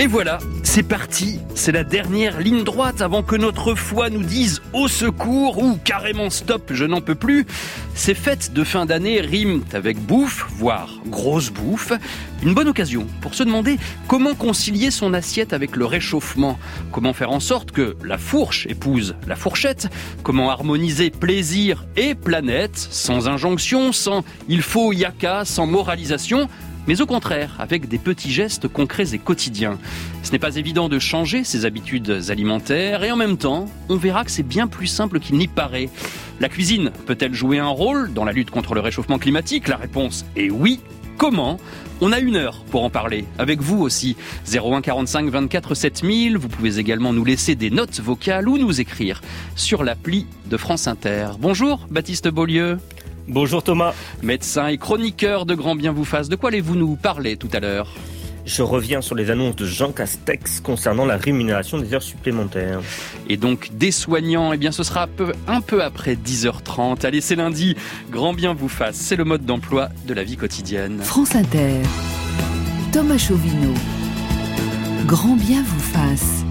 Et voilà, c'est parti. C'est la dernière ligne droite avant que notre foi nous dise au secours ou carrément stop, je n'en peux plus. Ces fêtes de fin d'année riment avec bouffe, voire grosse bouffe. Une bonne occasion pour se demander comment concilier son assiette avec le réchauffement. Comment faire en sorte que la fourche épouse la fourchette. Comment harmoniser plaisir et planète, sans injonction, sans il faut yaka, sans moralisation. Mais au contraire, avec des petits gestes concrets et quotidiens. Ce n'est pas évident de changer ses habitudes alimentaires et en même temps, on verra que c'est bien plus simple qu'il n'y paraît. La cuisine peut-elle jouer un rôle dans la lutte contre le réchauffement climatique ? La réponse est oui. Comment ? On a 1 heure pour en parler, avec vous aussi. 01 45 24 7000, vous pouvez également nous laisser des notes vocales ou nous écrire sur l'appli de France Inter. Bonjour Baptiste Beaulieu. Bonjour Thomas. Médecin et chroniqueur de Grand Bien vous fasse. De quoi allez-vous nous parler tout à l'heure ? Je reviens sur les annonces de Jean Castex concernant la rémunération des heures supplémentaires. Et donc des soignants, eh bien ce sera un peu après 10h30. Allez, c'est lundi. Grand Bien vous fasse, c'est le mode d'emploi de la vie quotidienne. France Inter. Thomas Chauvineau. Grand Bien vous fasse.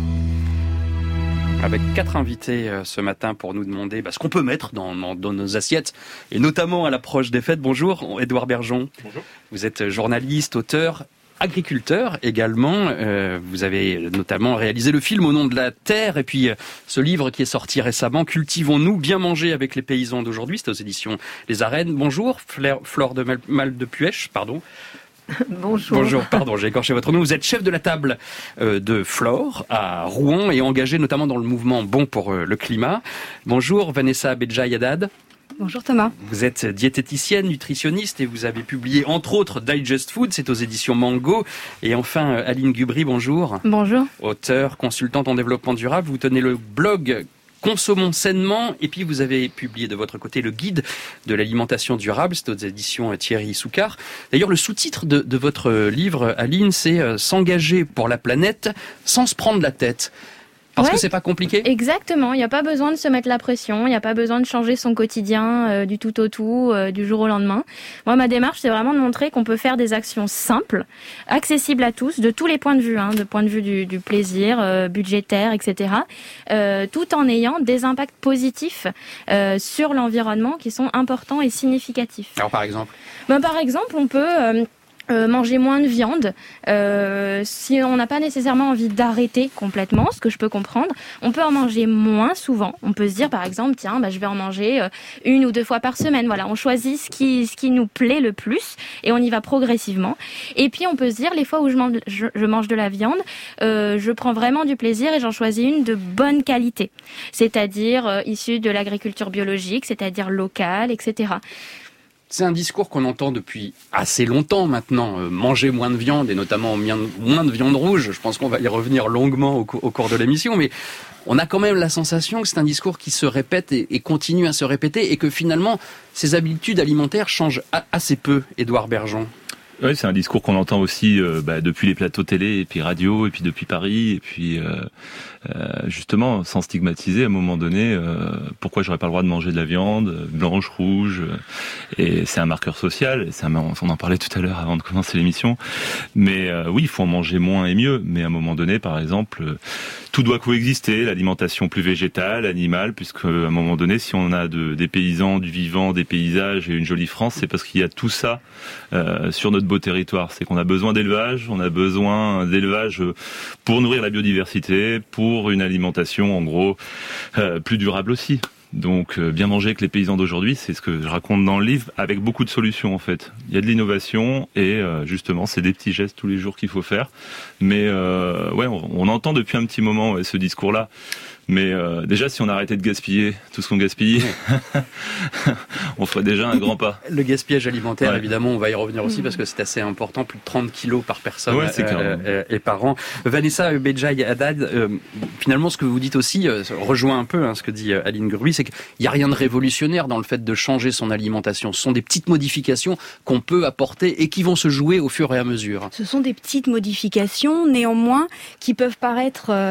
Avec 4 invités ce matin pour nous demander ce qu'on peut mettre dans nos assiettes, et notamment à l'approche des fêtes. Bonjour, Édouard Bergeon. Bonjour. Vous êtes journaliste, auteur, agriculteur également. Vous avez notamment réalisé le film Au nom de la terre, et puis ce livre qui est sorti récemment, Cultivons-nous, bien manger avec les paysans d'aujourd'hui. C'est aux éditions Les Arènes. Bonjour, Flore de Maldepuech, pardon. Bonjour, pardon, j'ai écorché votre nom. Vous êtes chef de la table de Flore à Rouen et engagé notamment dans le mouvement Bon pour le climat. Bonjour, Vanessa Bedjaï-Haddad. Bonjour Thomas. Vous êtes diététicienne, nutritionniste et vous avez publié entre autres Digest Food, c'est aux éditions Mango. Et enfin Aline Gubry, bonjour. Bonjour. Auteure, consultante en développement durable, vous tenez le blog Consommons sainement, et puis vous avez publié de votre côté le guide de l'alimentation durable, c'est aux éditions Thierry Soucard. D'ailleurs, le sous-titre de votre livre, Aline, c'est « S'engager pour la planète sans se prendre la tête ». Parce que c'est pas compliqué ? Exactement, il n'y a pas besoin de se mettre la pression, il n'y a pas besoin de changer son quotidien du tout au tout, du jour au lendemain. Moi, ma démarche, c'est vraiment de montrer qu'on peut faire des actions simples, accessibles à tous, de tous les points de vue, de point de vue du plaisir, budgétaire, etc., tout en ayant des impacts positifs sur l'environnement qui sont importants et significatifs. Alors par exemple ? Par exemple, on peut... manger moins de viande, si on n'a pas nécessairement envie d'arrêter complètement, ce que je peux comprendre, on peut en manger moins souvent. On peut se dire par exemple, tiens, je vais en manger 1 ou 2 fois par semaine. Voilà, on choisit ce qui nous plaît le plus et on y va progressivement. Et puis on peut se dire, les fois où je mange de la viande, je prends vraiment du plaisir et j'en choisis une de bonne qualité, c'est-à-dire issue de l'agriculture biologique, c'est-à-dire locale, etc. C'est un discours qu'on entend depuis assez longtemps maintenant. Manger moins de viande et notamment moins de viande rouge. Je pense qu'on va y revenir longuement au cours de l'émission. Mais on a quand même la sensation que c'est un discours qui se répète et continue à se répéter et que finalement, ces habitudes alimentaires changent assez peu, Édouard Bergeon. Oui, c'est un discours qu'on entend aussi depuis les plateaux télé et puis radio et puis depuis Paris et puis justement sans stigmatiser à un moment donné pourquoi j'aurais pas le droit de manger de la viande blanche, rouge et c'est un marqueur social, on en parlait tout à l'heure avant de commencer l'émission, mais oui, il faut en manger moins et mieux, mais à un moment donné par exemple tout doit coexister, l'alimentation plus végétale, animale, puisque à un moment donné, si on a des paysans, du vivant, des paysages et une jolie France, c'est parce qu'il y a tout ça sur notre beau territoire. C'est qu'on a besoin d'élevage, pour nourrir la biodiversité, pour une alimentation en gros plus durable aussi. Donc bien manger avec les paysans d'aujourd'hui, c'est ce que je raconte dans le livre, avec beaucoup de solutions en fait. Il y a de l'innovation et justement c'est des petits gestes tous les jours qu'il faut faire. Mais on entend depuis un petit moment ce discours-là. Mais déjà, si on arrêtait de gaspiller tout ce qu'on gaspille, on ferait déjà un grand pas. Le gaspillage alimentaire, évidemment, on va y revenir aussi parce que c'est assez important, plus de 30 kilos par personne et par an. Vanessa Bedjaï-Haddad, finalement, ce que vous dites aussi rejoint un peu ce que dit Aline Gubry, c'est qu'il n'y a rien de révolutionnaire dans le fait de changer son alimentation. Ce sont des petites modifications qu'on peut apporter et qui vont se jouer au fur et à mesure. Ce sont des petites modifications, néanmoins, qui peuvent paraître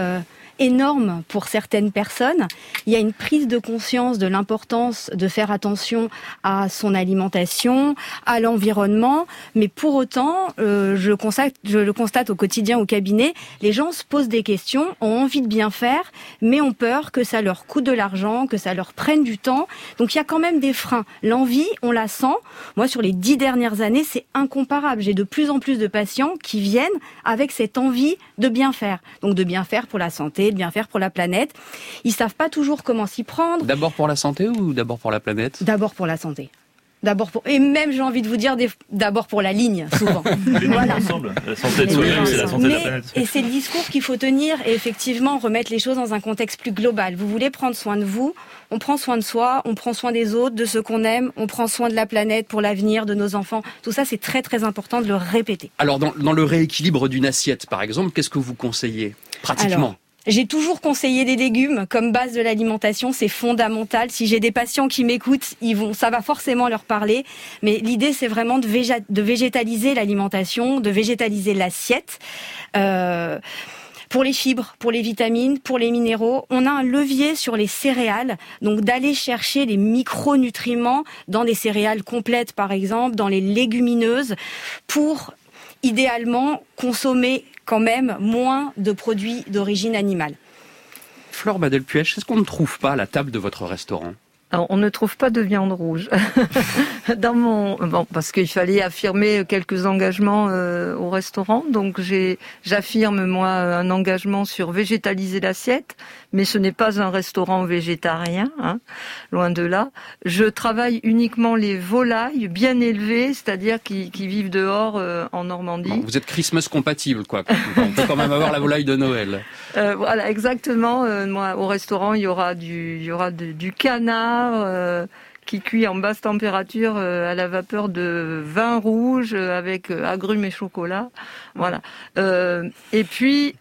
énorme pour certaines personnes. Il y a une prise de conscience de l'importance de faire attention à son alimentation, à l'environnement, mais pour autant, je le constate au quotidien au cabinet, les gens se posent des questions, ont envie de bien faire, mais ont peur que ça leur coûte de l'argent, que ça leur prenne du temps. Donc il y a quand même des freins. L'envie, on la sent. Moi, sur les 10 dernières années, c'est incomparable. J'ai de plus en plus de patients qui viennent avec cette envie de bien faire. Donc de bien faire pour la santé, de bien faire pour la planète. Ils savent pas toujours comment s'y prendre. D'abord pour la santé ou d'abord pour la planète ? D'abord pour la santé. Et même, j'ai envie de vous dire, d'abord pour la ligne, souvent. Les deux ensemble. La santé de soi-même, c'est la santé de la planète. Et c'est le discours qu'il faut tenir et effectivement remettre les choses dans un contexte plus global. Vous voulez prendre soin de vous, on prend soin de soi, on prend soin des autres, de ceux qu'on aime, on prend soin de la planète pour l'avenir de nos enfants. Tout ça, c'est très très important de le répéter. Alors, dans le rééquilibre d'une assiette, par exemple, qu'est-ce que vous conseillez pratiquement ? J'ai toujours conseillé les légumes comme base de l'alimentation, c'est fondamental. Si j'ai des patients qui m'écoutent, ça va forcément leur parler. Mais l'idée, c'est vraiment de végétaliser l'alimentation, de végétaliser l'assiette. Pour les fibres, pour les vitamines, pour les minéraux, on a un levier sur les céréales, donc d'aller chercher les micronutriments dans des céréales complètes, par exemple, dans les légumineuses, pour idéalement consommer quand même moins de produits d'origine animale. Flore Badel-Puech, est-ce qu'on ne trouve pas à la table de votre restaurant ? Alors, on ne trouve pas de viande rouge. Parce qu'il fallait affirmer quelques engagements au restaurant. Donc, j'affirme, moi, un engagement sur végétaliser l'assiette. Mais ce n'est pas un restaurant végétarien, loin de là. Je travaille uniquement les volailles bien élevées, c'est-à-dire qui vivent dehors en Normandie. Bon, vous êtes Christmas compatible, quoi. On peut quand même avoir la volaille de Noël. Voilà, exactement. Moi, au restaurant, il y aura du canard qui cuit en basse température à la vapeur de vin rouge avec agrumes et chocolat. Voilà. Et puis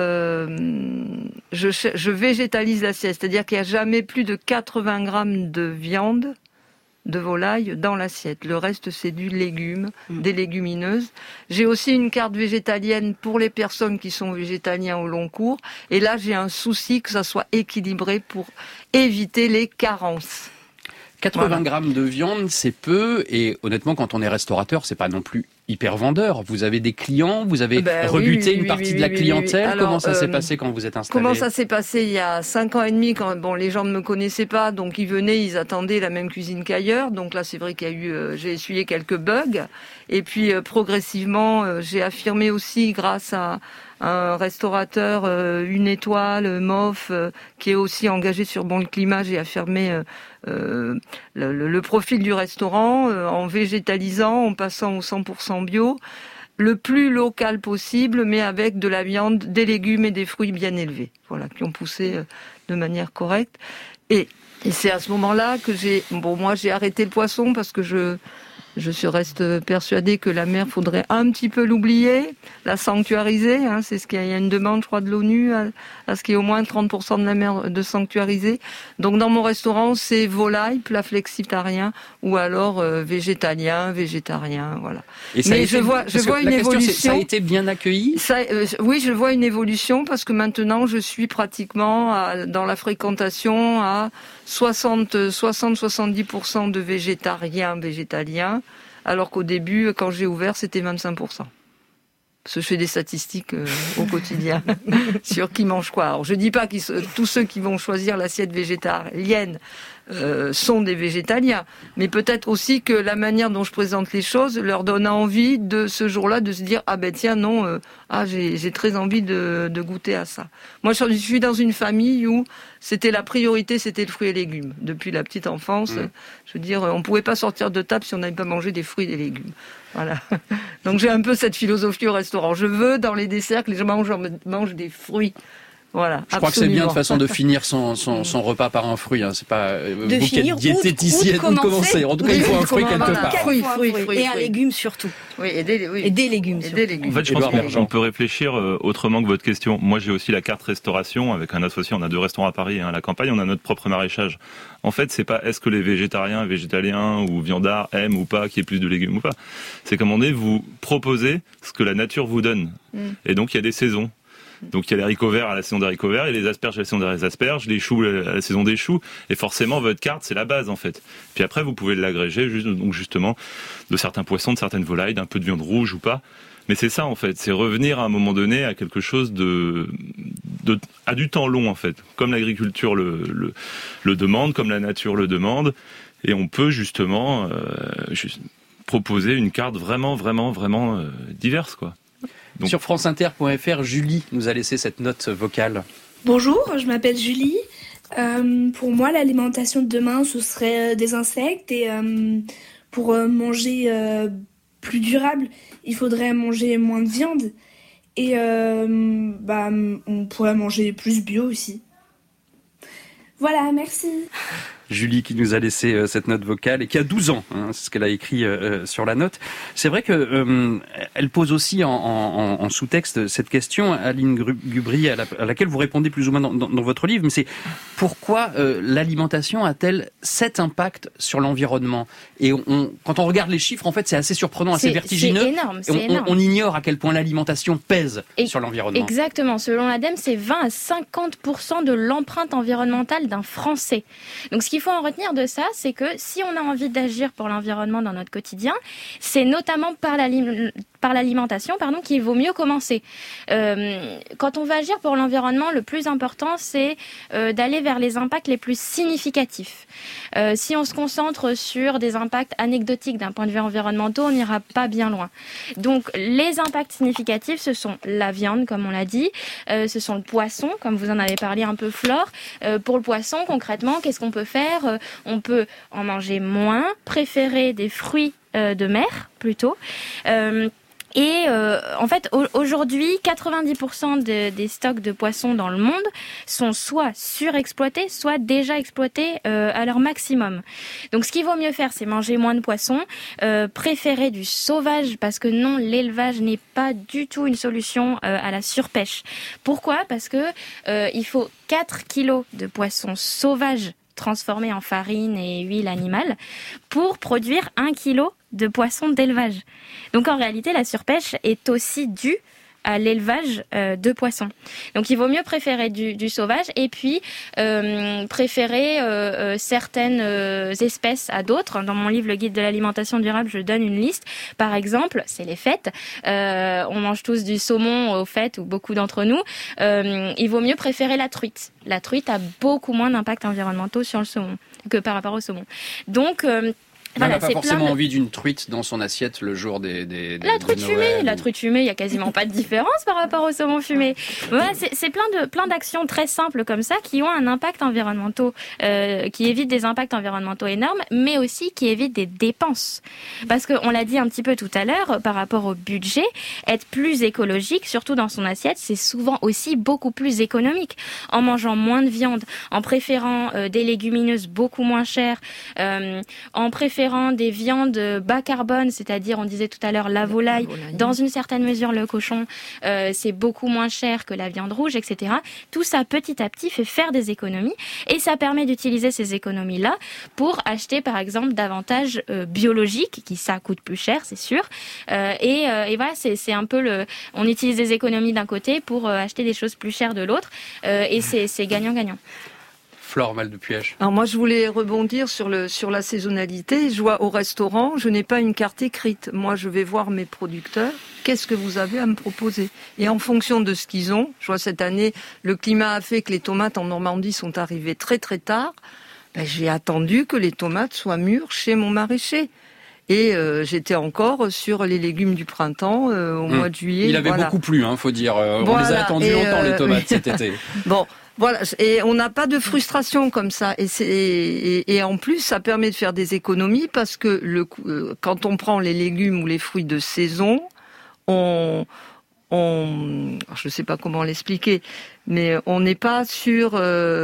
je végétalise l'assiette, c'est-à-dire qu'il n'y a jamais plus de 80 grammes de viande de volaille dans l'assiette. Le reste, c'est du légume, des légumineuses. J'ai aussi une carte végétalienne pour les personnes qui sont végétaliens au long cours. Et là, j'ai un souci que ça soit équilibré pour éviter les carences. 80 grammes de viande, c'est peu. Et honnêtement, quand on est restaurateur, c'est pas non plus hyper vendeur. Vous avez des clients, vous avez rebuté une partie de la clientèle. Alors, comment ça s'est passé quand vous êtes installé ? Comment ça s'est passé il y a 5 ans et demi quand les gens ne me connaissaient pas, donc ils venaient, ils attendaient la même cuisine qu'ailleurs. Donc là, c'est vrai qu'il y a eu, j'ai essuyé quelques bugs. Et puis progressivement, j'ai affirmé aussi grâce à un restaurateur, une étoile, MOF, qui est aussi engagé sur Bon le Climat, j'ai affirmé le profil du restaurant en végétalisant, en passant au 100% bio, le plus local possible, mais avec de la viande, des légumes et des fruits bien élevés, voilà, qui ont poussé de manière correcte. Et c'est à ce moment-là que j'ai arrêté le poisson parce que je reste persuadée que la mer, faudrait un petit peu l'oublier, la sanctuariser. C'est ce qu'il y a une demande, je crois, de l'ONU à ce qu'il y ait au moins 30% de la mer de sanctuariser. Donc dans mon restaurant, c'est volaille, plat flexitarien ou alors végétalien, voilà. Et mais je vois une évolution. Ça a été bien accueilli ? Oui, je vois une évolution parce que maintenant, je suis pratiquement dans la fréquentation à 60-70% de végétaliens, alors qu'au début, quand j'ai ouvert, c'était 25%. Parce que je fais des statistiques au quotidien sur qui mange quoi. Alors, je dis pas que tous ceux qui vont choisir l'assiette végétalienne sont des végétaliens, mais peut-être aussi que la manière dont je présente les choses leur donne envie de ce jour-là de se dire j'ai très envie de goûter à ça. Moi, je suis dans une famille où la priorité, c'était le fruit et légumes. Depuis la petite enfance, je veux dire, on pouvait pas sortir de table si on n'avait pas mangé des fruits et des légumes. Voilà. Donc j'ai un peu cette philosophie au restaurant. Je veux dans les desserts que les gens mangent des fruits. Voilà, je crois que c'est bien de façon de finir son repas par un fruit. C'est pas vous qui êtes diététicienne ou de commencer. En tout cas, il faut un fruit quelque part. Fruit, et un légume surtout. Oui, et des légumes. En fait, je pense qu'on peut réfléchir autrement que votre question. Moi, j'ai aussi la carte restauration avec un associé. On a 2 restaurants à Paris et à la campagne. On a notre propre maraîchage. En fait, c'est pas est-ce que les végétariens, végétaliens ou viandards aiment ou pas qu'il y ait plus de légumes ou pas. C'est comme on dit, vous proposez ce que la nature vous donne. Et donc, il y a des saisons. Donc il y a les haricots verts à la saison des haricots verts, il y a les asperges à la saison des asperges, les choux à la saison des choux, et forcément votre carte c'est la base en fait. Puis après vous pouvez l'agréger donc justement de certains poissons, de certaines volailles, d'un peu de viande rouge ou pas. Mais c'est ça en fait, c'est revenir à un moment donné à quelque chose à du temps long en fait, comme l'agriculture le demande, comme la nature le demande, et on peut justement proposer une carte vraiment diverse quoi. Donc, sur franceinter.fr, Julie nous a laissé cette note vocale. Bonjour, je m'appelle Julie. Pour moi, l'alimentation de demain, ce serait des insectes et pour manger plus durable, il faudrait manger moins de viande et on pourrait manger plus bio aussi. Voilà, merci. Julie qui nous a laissé cette note vocale et qui a 12 ans, c'est ce qu'elle a écrit sur la note. C'est vrai que elle pose aussi en sous-texte cette question, Aline Gubry, à laquelle vous répondez plus ou moins dans votre livre, mais c'est pourquoi l'alimentation a-t-elle cet impact sur l'environnement ? Et quand on regarde les chiffres, en fait, c'est assez surprenant, assez vertigineux. C'est énorme, on ignore à quel point l'alimentation pèse sur l'environnement. Exactement. Selon l'ADEME, c'est 20 à 50% de l'empreinte environnementale d'un Français. Donc, ce qu'il faut en retenir de ça, c'est que si on a envie d'agir pour l'environnement dans notre quotidien, c'est notamment par l'alimentation, qu'il vaut mieux commencer. Quand on va agir pour l'environnement, le plus important, c'est d'aller vers les impacts les plus significatifs. Si on se concentre sur des impacts anecdotiques d'un point de vue environnemental, on n'ira pas bien loin. Donc, les impacts significatifs, ce sont la viande, comme on l'a dit, ce sont le poisson, comme vous en avez parlé un peu, Flore. Pour le poisson, concrètement, qu'est-ce qu'on peut faire ? On peut en manger moins, préférer des fruits de mer, plutôt. En fait, aujourd'hui, 90% des stocks de poissons dans le monde sont soit surexploités, soit déjà exploités à leur maximum. Donc, ce qu'il vaut mieux faire, c'est manger moins de poissons, préférer du sauvage, parce que non, l'élevage n'est pas du tout une solution à la surpêche. Pourquoi ? Parce que il faut 4 kilos de poissons sauvages transformés en farine et huile animale pour produire 1 kilo de poissons d'élevage. Donc en réalité, la surpêche est aussi due à l'élevage de poissons. Donc il vaut mieux préférer du sauvage et puis préférer certaines espèces à d'autres. Dans mon livre Le guide de l'alimentation durable, je donne une liste. Par exemple, c'est les fêtes. On mange tous du saumon aux fêtes, ou beaucoup d'entre nous. Il vaut mieux préférer la truite. La truite a beaucoup moins d'impact environnementaux sur le saumon que par rapport au saumon. Donc on n'a pas forcément envie d'une truite dans son assiette le jour des la truite de fumée, Noël. La truite fumée, il y a quasiment pas de différence par rapport au saumon fumé. Voilà, c'est plein d'actions très simples comme ça qui ont un impact environnemental, qui évitent des impacts environnementaux énormes, mais aussi qui évitent des dépenses. Parce que on l'a dit un petit peu tout à l'heure, par rapport au budget, être plus écologique, surtout dans son assiette, c'est souvent aussi beaucoup plus économique. En mangeant moins de viande, en préférant des légumineuses beaucoup moins chères, en préférant des viandes bas carbone, c'est-à-dire, on disait tout à l'heure, la volaille, dans une certaine mesure le cochon, c'est beaucoup moins cher que la viande rouge, etc. Tout ça, petit à petit, fait faire des économies et ça permet d'utiliser ces économies-là pour acheter, par exemple, davantage biologique, qui ça coûte plus cher, c'est sûr. Et voilà, c'est un peu on utilise des économies d'un côté pour acheter des choses plus chères de l'autre et c'est gagnant-gagnant. Flore Maldepuech. Alors moi, je voulais rebondir sur la saisonnalité. Je vois au restaurant, je n'ai pas une carte écrite. Moi, je vais voir mes producteurs. Qu'est-ce que vous avez à me proposer ? Et en fonction de ce qu'ils ont, je vois cette année, le climat a fait que les tomates en Normandie sont arrivées très très tard. J'ai attendu que les tomates soient mûres chez mon maraîcher. Et j'étais encore sur les légumes du printemps au mois de juillet. Il avait beaucoup plu, faut dire. On les a attendus longtemps, les tomates, cet été. Bon. Voilà, et on n'a pas de frustration comme ça. Et en plus, ça permet de faire des économies parce que quand on prend les légumes ou les fruits de saison, je ne sais pas comment l'expliquer, mais on n'est pas sur.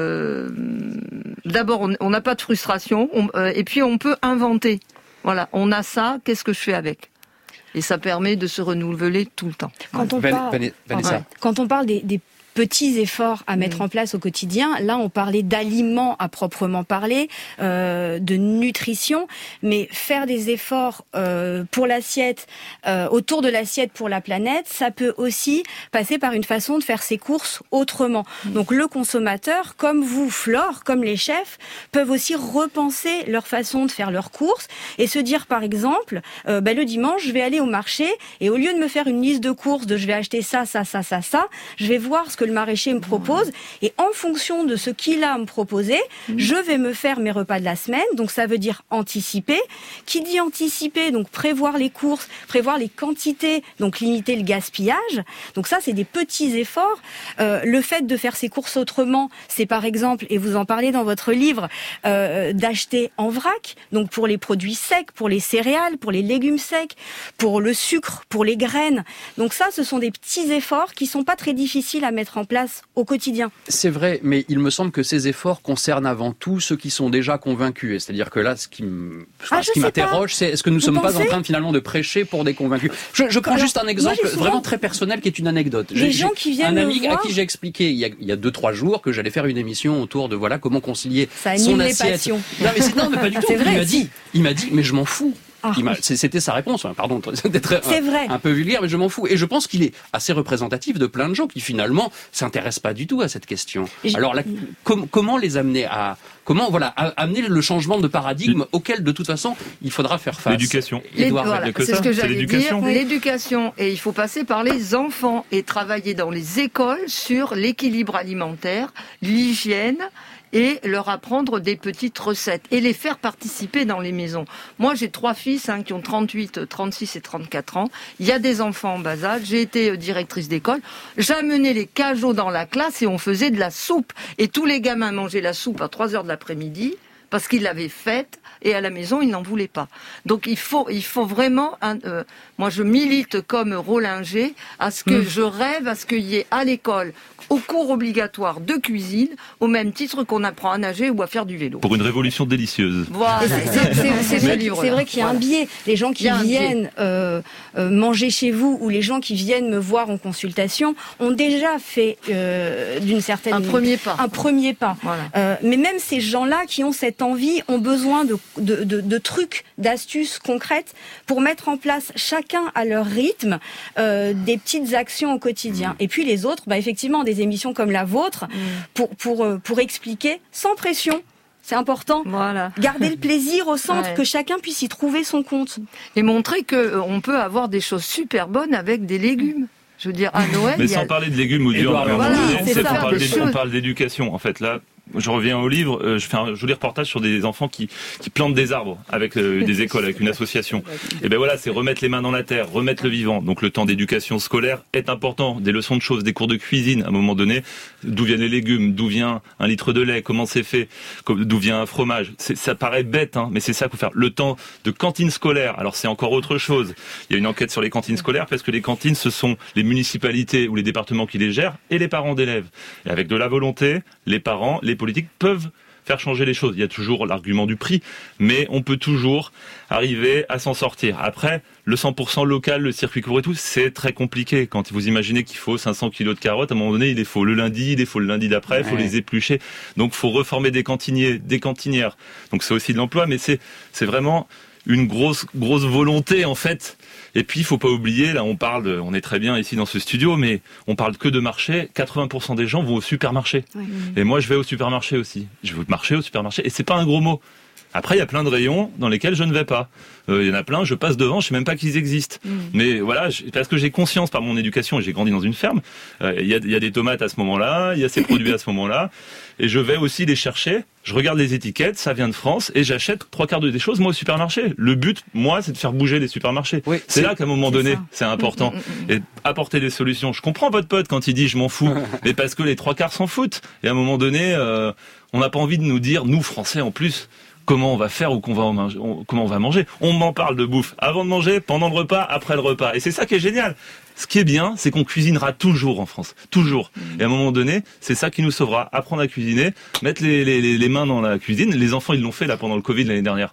D'abord, on n'a pas de frustration, et puis on peut inventer. Voilà, on a ça. Qu'est-ce que je fais avec ? Et ça permet de se renouveler tout le temps. Quand on parle des petits efforts à mettre en place au quotidien. Là, on parlait d'aliments à proprement parler, de nutrition, mais faire des efforts pour l'assiette, autour de l'assiette pour la planète, ça peut aussi passer par une façon de faire ses courses autrement. Donc le consommateur, comme vous, Flore, comme les chefs, peuvent aussi repenser leur façon de faire leurs courses et se dire, par exemple, le dimanche, je vais aller au marché et au lieu de me faire une liste de courses de je vais acheter ça, je vais voir ce que le maraîcher me propose et en fonction de ce qu'il a à me proposer, je vais me faire mes repas de la semaine. Donc ça veut dire anticiper. Qui dit anticiper, donc prévoir les courses, prévoir les quantités, donc limiter le gaspillage. Donc ça, c'est des petits efforts. Le fait de faire ses courses autrement, c'est par exemple, et vous en parlez dans votre livre, d'acheter en vrac, donc pour les produits secs, pour les céréales, pour les légumes secs, pour le sucre, pour les graines. Donc ça, ce sont des petits efforts qui sont pas très difficiles à mettre en place au quotidien. C'est vrai, mais il me semble que ces efforts concernent avant tout ceux qui sont déjà convaincus. C'est-à-dire que là, ce qui m'interroge, c'est est-ce que nous ne sommes pas en train finalement de prêcher pour des convaincus? Je prends juste un exemple vraiment très personnel qui est une anecdote. Des gens qui viennent un ami me voir, à qui j'ai expliqué il y a 2-3 jours que j'allais faire une émission autour de comment concilier ça anime son les assiette. passions. Non, mais pas du tout. C'est vrai, Il m'a dit mais je m'en fous. Ah. C'était sa réponse, pardon, c'était un peu vulgaire, mais je m'en fous. Et je pense qu'il est assez représentatif de plein de gens qui finalement s'intéressent pas du tout à cette question. Alors là, comment les amener amener le changement de paradigme auquel de toute façon il faudra faire face? L'éducation. C'est ce que j'allais dire. L'éducation. Et il faut passer par les enfants et travailler dans les écoles sur l'équilibre alimentaire, l'hygiène, et leur apprendre des petites recettes et les faire participer dans les maisons. Moi, j'ai 3 fils qui ont 38, 36 et 34 ans. Il y a des enfants en bas âge. J'ai été directrice d'école. J'amenais les cajots dans la classe et on faisait de la soupe. Et tous les gamins mangeaient la soupe à 3 heures de l'après-midi parce qu'ils l'avaient faite et à la maison, ils n'en voulaient pas. Donc il faut vraiment... moi, je milite comme Rollinger à ce que je rêve à ce qu'il y ait à l'école au cours obligatoire de cuisine, au même titre qu'on apprend à nager ou à faire du vélo. Pour une révolution délicieuse. Voilà. C'est vrai qu'il y a un biais. Les gens qui viennent manger chez vous ou les gens qui viennent me voir en consultation ont déjà fait d'une certaine... Un premier pas. Voilà. Mais même ces gens-là qui ont cette envie ont besoin de trucs, d'astuces concrètes pour mettre en place chacun à leur rythme des petites actions au quotidien. Et puis les autres, effectivement, des émissions comme la vôtre pour expliquer sans pression. C'est important. Voilà. Garder le plaisir au centre, que chacun puisse y trouver son compte. Et montrer qu'on peut avoir des choses super bonnes avec des légumes. Je veux dire, à Noël... Mais sans parler de légumes ou de viande, on parle d'éducation. En fait, là, je reviens au livre, je fais un joli reportage sur des enfants qui plantent des arbres avec des écoles, avec une association. Et voilà, c'est remettre les mains dans la terre, remettre le vivant. Donc le temps d'éducation scolaire est important, des leçons de choses, des cours de cuisine à un moment donné, d'où viennent les légumes, d'où vient un litre de lait, comment c'est fait, d'où vient un fromage. Ça paraît bête, mais c'est ça qu'il faut faire. Le temps de cantine scolaire, alors c'est encore autre chose. Il y a une enquête sur les cantines scolaires parce que les cantines, ce sont les municipalités ou les départements qui les gèrent et les parents d'élèves. Et avec de la volonté, les parents, les politiques peuvent faire changer les choses. Il y a toujours l'argument du prix, mais on peut toujours arriver à s'en sortir. Après, le 100% local, le circuit court et tout, c'est très compliqué. Quand vous imaginez qu'il faut 500 kilos de carottes, à un moment donné, il les faut le lundi, il les faut le lundi d'après, il faut les éplucher. Donc, il faut reformer des cantiniers, des cantinières. Donc, c'est aussi de l'emploi, mais c'est vraiment une grosse volonté, en fait. Et puis, il faut pas oublier, là, on est très bien ici dans ce studio, mais on parle que de marché. 80% des gens vont au supermarché. Oui. Et moi, je vais au supermarché aussi. Je vais marcher au supermarché. Et c'est pas un gros mot. Après, il y a plein de rayons dans lesquels je ne vais pas. Il y en a plein, je passe devant, je sais même pas qu'ils existent. Mais voilà, parce que j'ai conscience par mon éducation, et j'ai grandi dans une ferme, il y a des tomates à ce moment-là, il y a ces produits à ce moment-là, et je vais aussi les chercher, je regarde les étiquettes, ça vient de France, et j'achète 3/4 des choses, moi, au supermarché. Le but, moi, c'est de faire bouger les supermarchés. Oui, c'est là qu'à un moment donné, c'est important. Et apporter des solutions. Je comprends votre pote quand il dit « je m'en fous », mais parce que les 3/4 s'en foutent. Et à un moment donné, on n'a pas envie de nous dire, nous, Français, en plus, comment on va faire ou comment on va manger. On m'en parle de bouffe avant de manger, pendant le repas, après le repas. Et c'est ça qui est génial. Ce qui est bien, c'est qu'on cuisinera toujours en France. Toujours. Et à un moment donné, c'est ça qui nous sauvera. Apprendre à cuisiner, mettre les mains dans la cuisine. Les enfants, ils l'ont fait là pendant le Covid l'année dernière.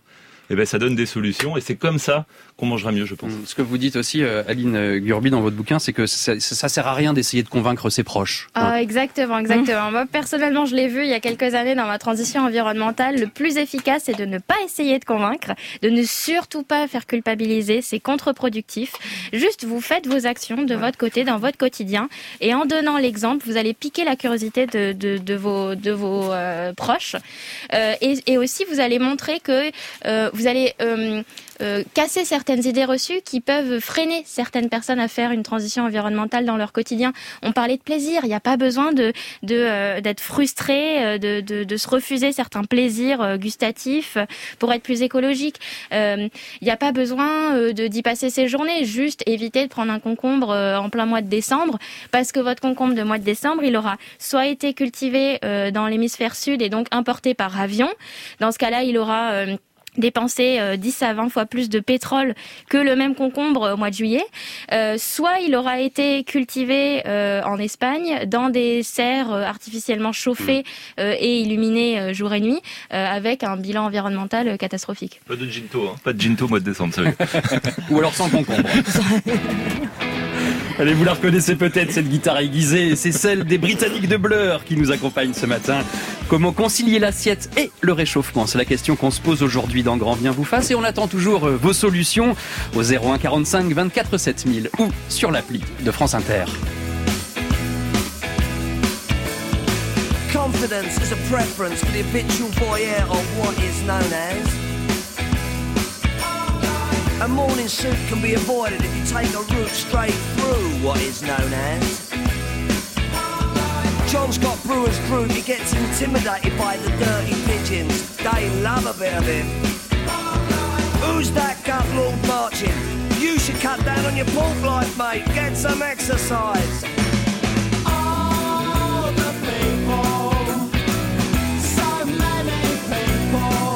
et ben ça donne des solutions et c'est comme ça qu'on mangera mieux, je pense. Ce que vous dites aussi, Aline Gurby, dans votre bouquin, c'est que ça sert à rien d'essayer de convaincre ses proches. Exactement. Moi, personnellement, je l'ai vu il y a quelques années dans ma transition environnementale. Le plus efficace, c'est de ne pas essayer de convaincre, de ne surtout pas faire culpabiliser. C'est contre-productif. Juste, vous faites vos actions de votre côté, dans votre quotidien. Et en donnant l'exemple, vous allez piquer la curiosité de vos proches. Et aussi, vous allez montrer que vous allez casser certaines idées reçues qui peuvent freiner certaines personnes à faire une transition environnementale dans leur quotidien. On parlait de plaisir, il n'y a pas besoin d'être frustré, de se refuser certains plaisirs gustatifs pour être plus écologique. Il n'y a pas besoin d'y passer ses journées, juste éviter de prendre un concombre en plein mois de décembre, parce que votre concombre de mois de décembre, il aura soit été cultivé dans l'hémisphère sud et donc importé par avion. Dans ce cas-là, il aura dépenser 10 à 20 fois plus de pétrole que le même concombre au mois de juillet. Soit il aura été cultivé en Espagne dans des serres artificiellement chauffées et illuminées jour et nuit avec un bilan environnemental catastrophique. Pas de ginto, pas de ginto au mois de décembre, ça veut dire. Ou alors sans concombre. Allez, vous la reconnaissez peut-être, cette guitare aiguisée, c'est celle des Britanniques de Blur qui nous accompagnent ce matin. Comment concilier l'assiette et le réchauffement? C'est la question qu'on se pose aujourd'hui dans Grand Bien vous fasse et on attend toujours vos solutions au 01 45 24 7000 ou sur l'appli de France Inter. Confidence is a preference for the habitual voyeur of what is known as. A morning suit can be avoided if you take a route straight through what is known as. John's got brewer's group, he gets intimidated by the dirty pigeons. They love a bit of him. Who's that gut lord marching? You should cut down on your pork life, mate. Get some exercise. All the people, so many people.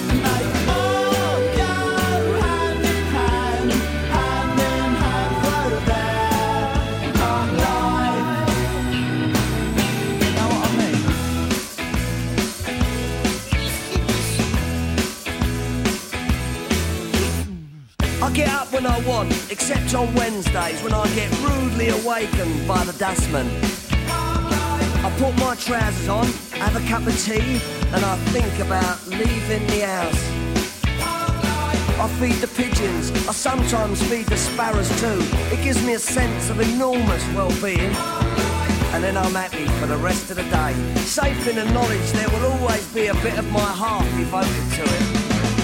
I get up when I want, except on Wednesdays when I get rudely awakened by the dustman. I put my trousers on, have a cup of tea, and I think about leaving the house. I feed the pigeons, I sometimes feed the sparrows too. It gives me a sense of enormous well-being. And then I'm happy for the rest of the day, safe in the knowledge there will always be a bit of my heart devoted to it.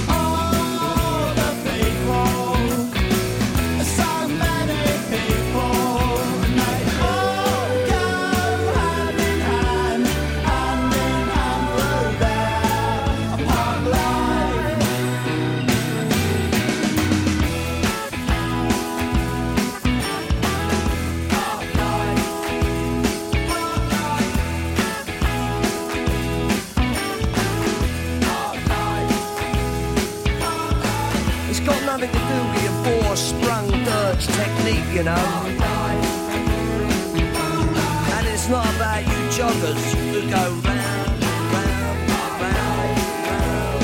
Nothing to do with your four-sprung dirge technique, you know. And it's not about you joggers who go round, round, round, round.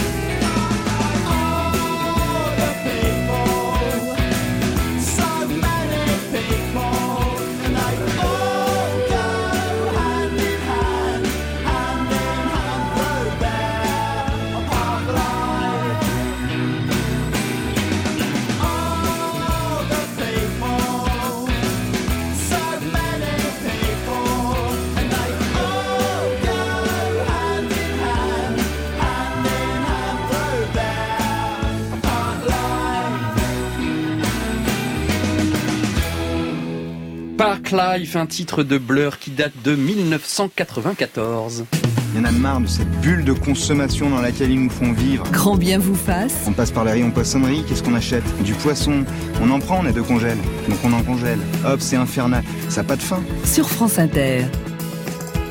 All the people, so many people, and they all go hand in hand, hand in hand through their park life. Park Life, un titre de Blur qui date de 1994. Il y en a marre de cette bulle de consommation dans laquelle ils nous font vivre. Grand Bien vous fasse. On passe par les rayons poissonnerie, qu'est-ce qu'on achète? Du poisson. On en prend, on a de congèle. Donc on en congèle. Hop, c'est infernal. Ça n'a pas de fin. Sur France Inter.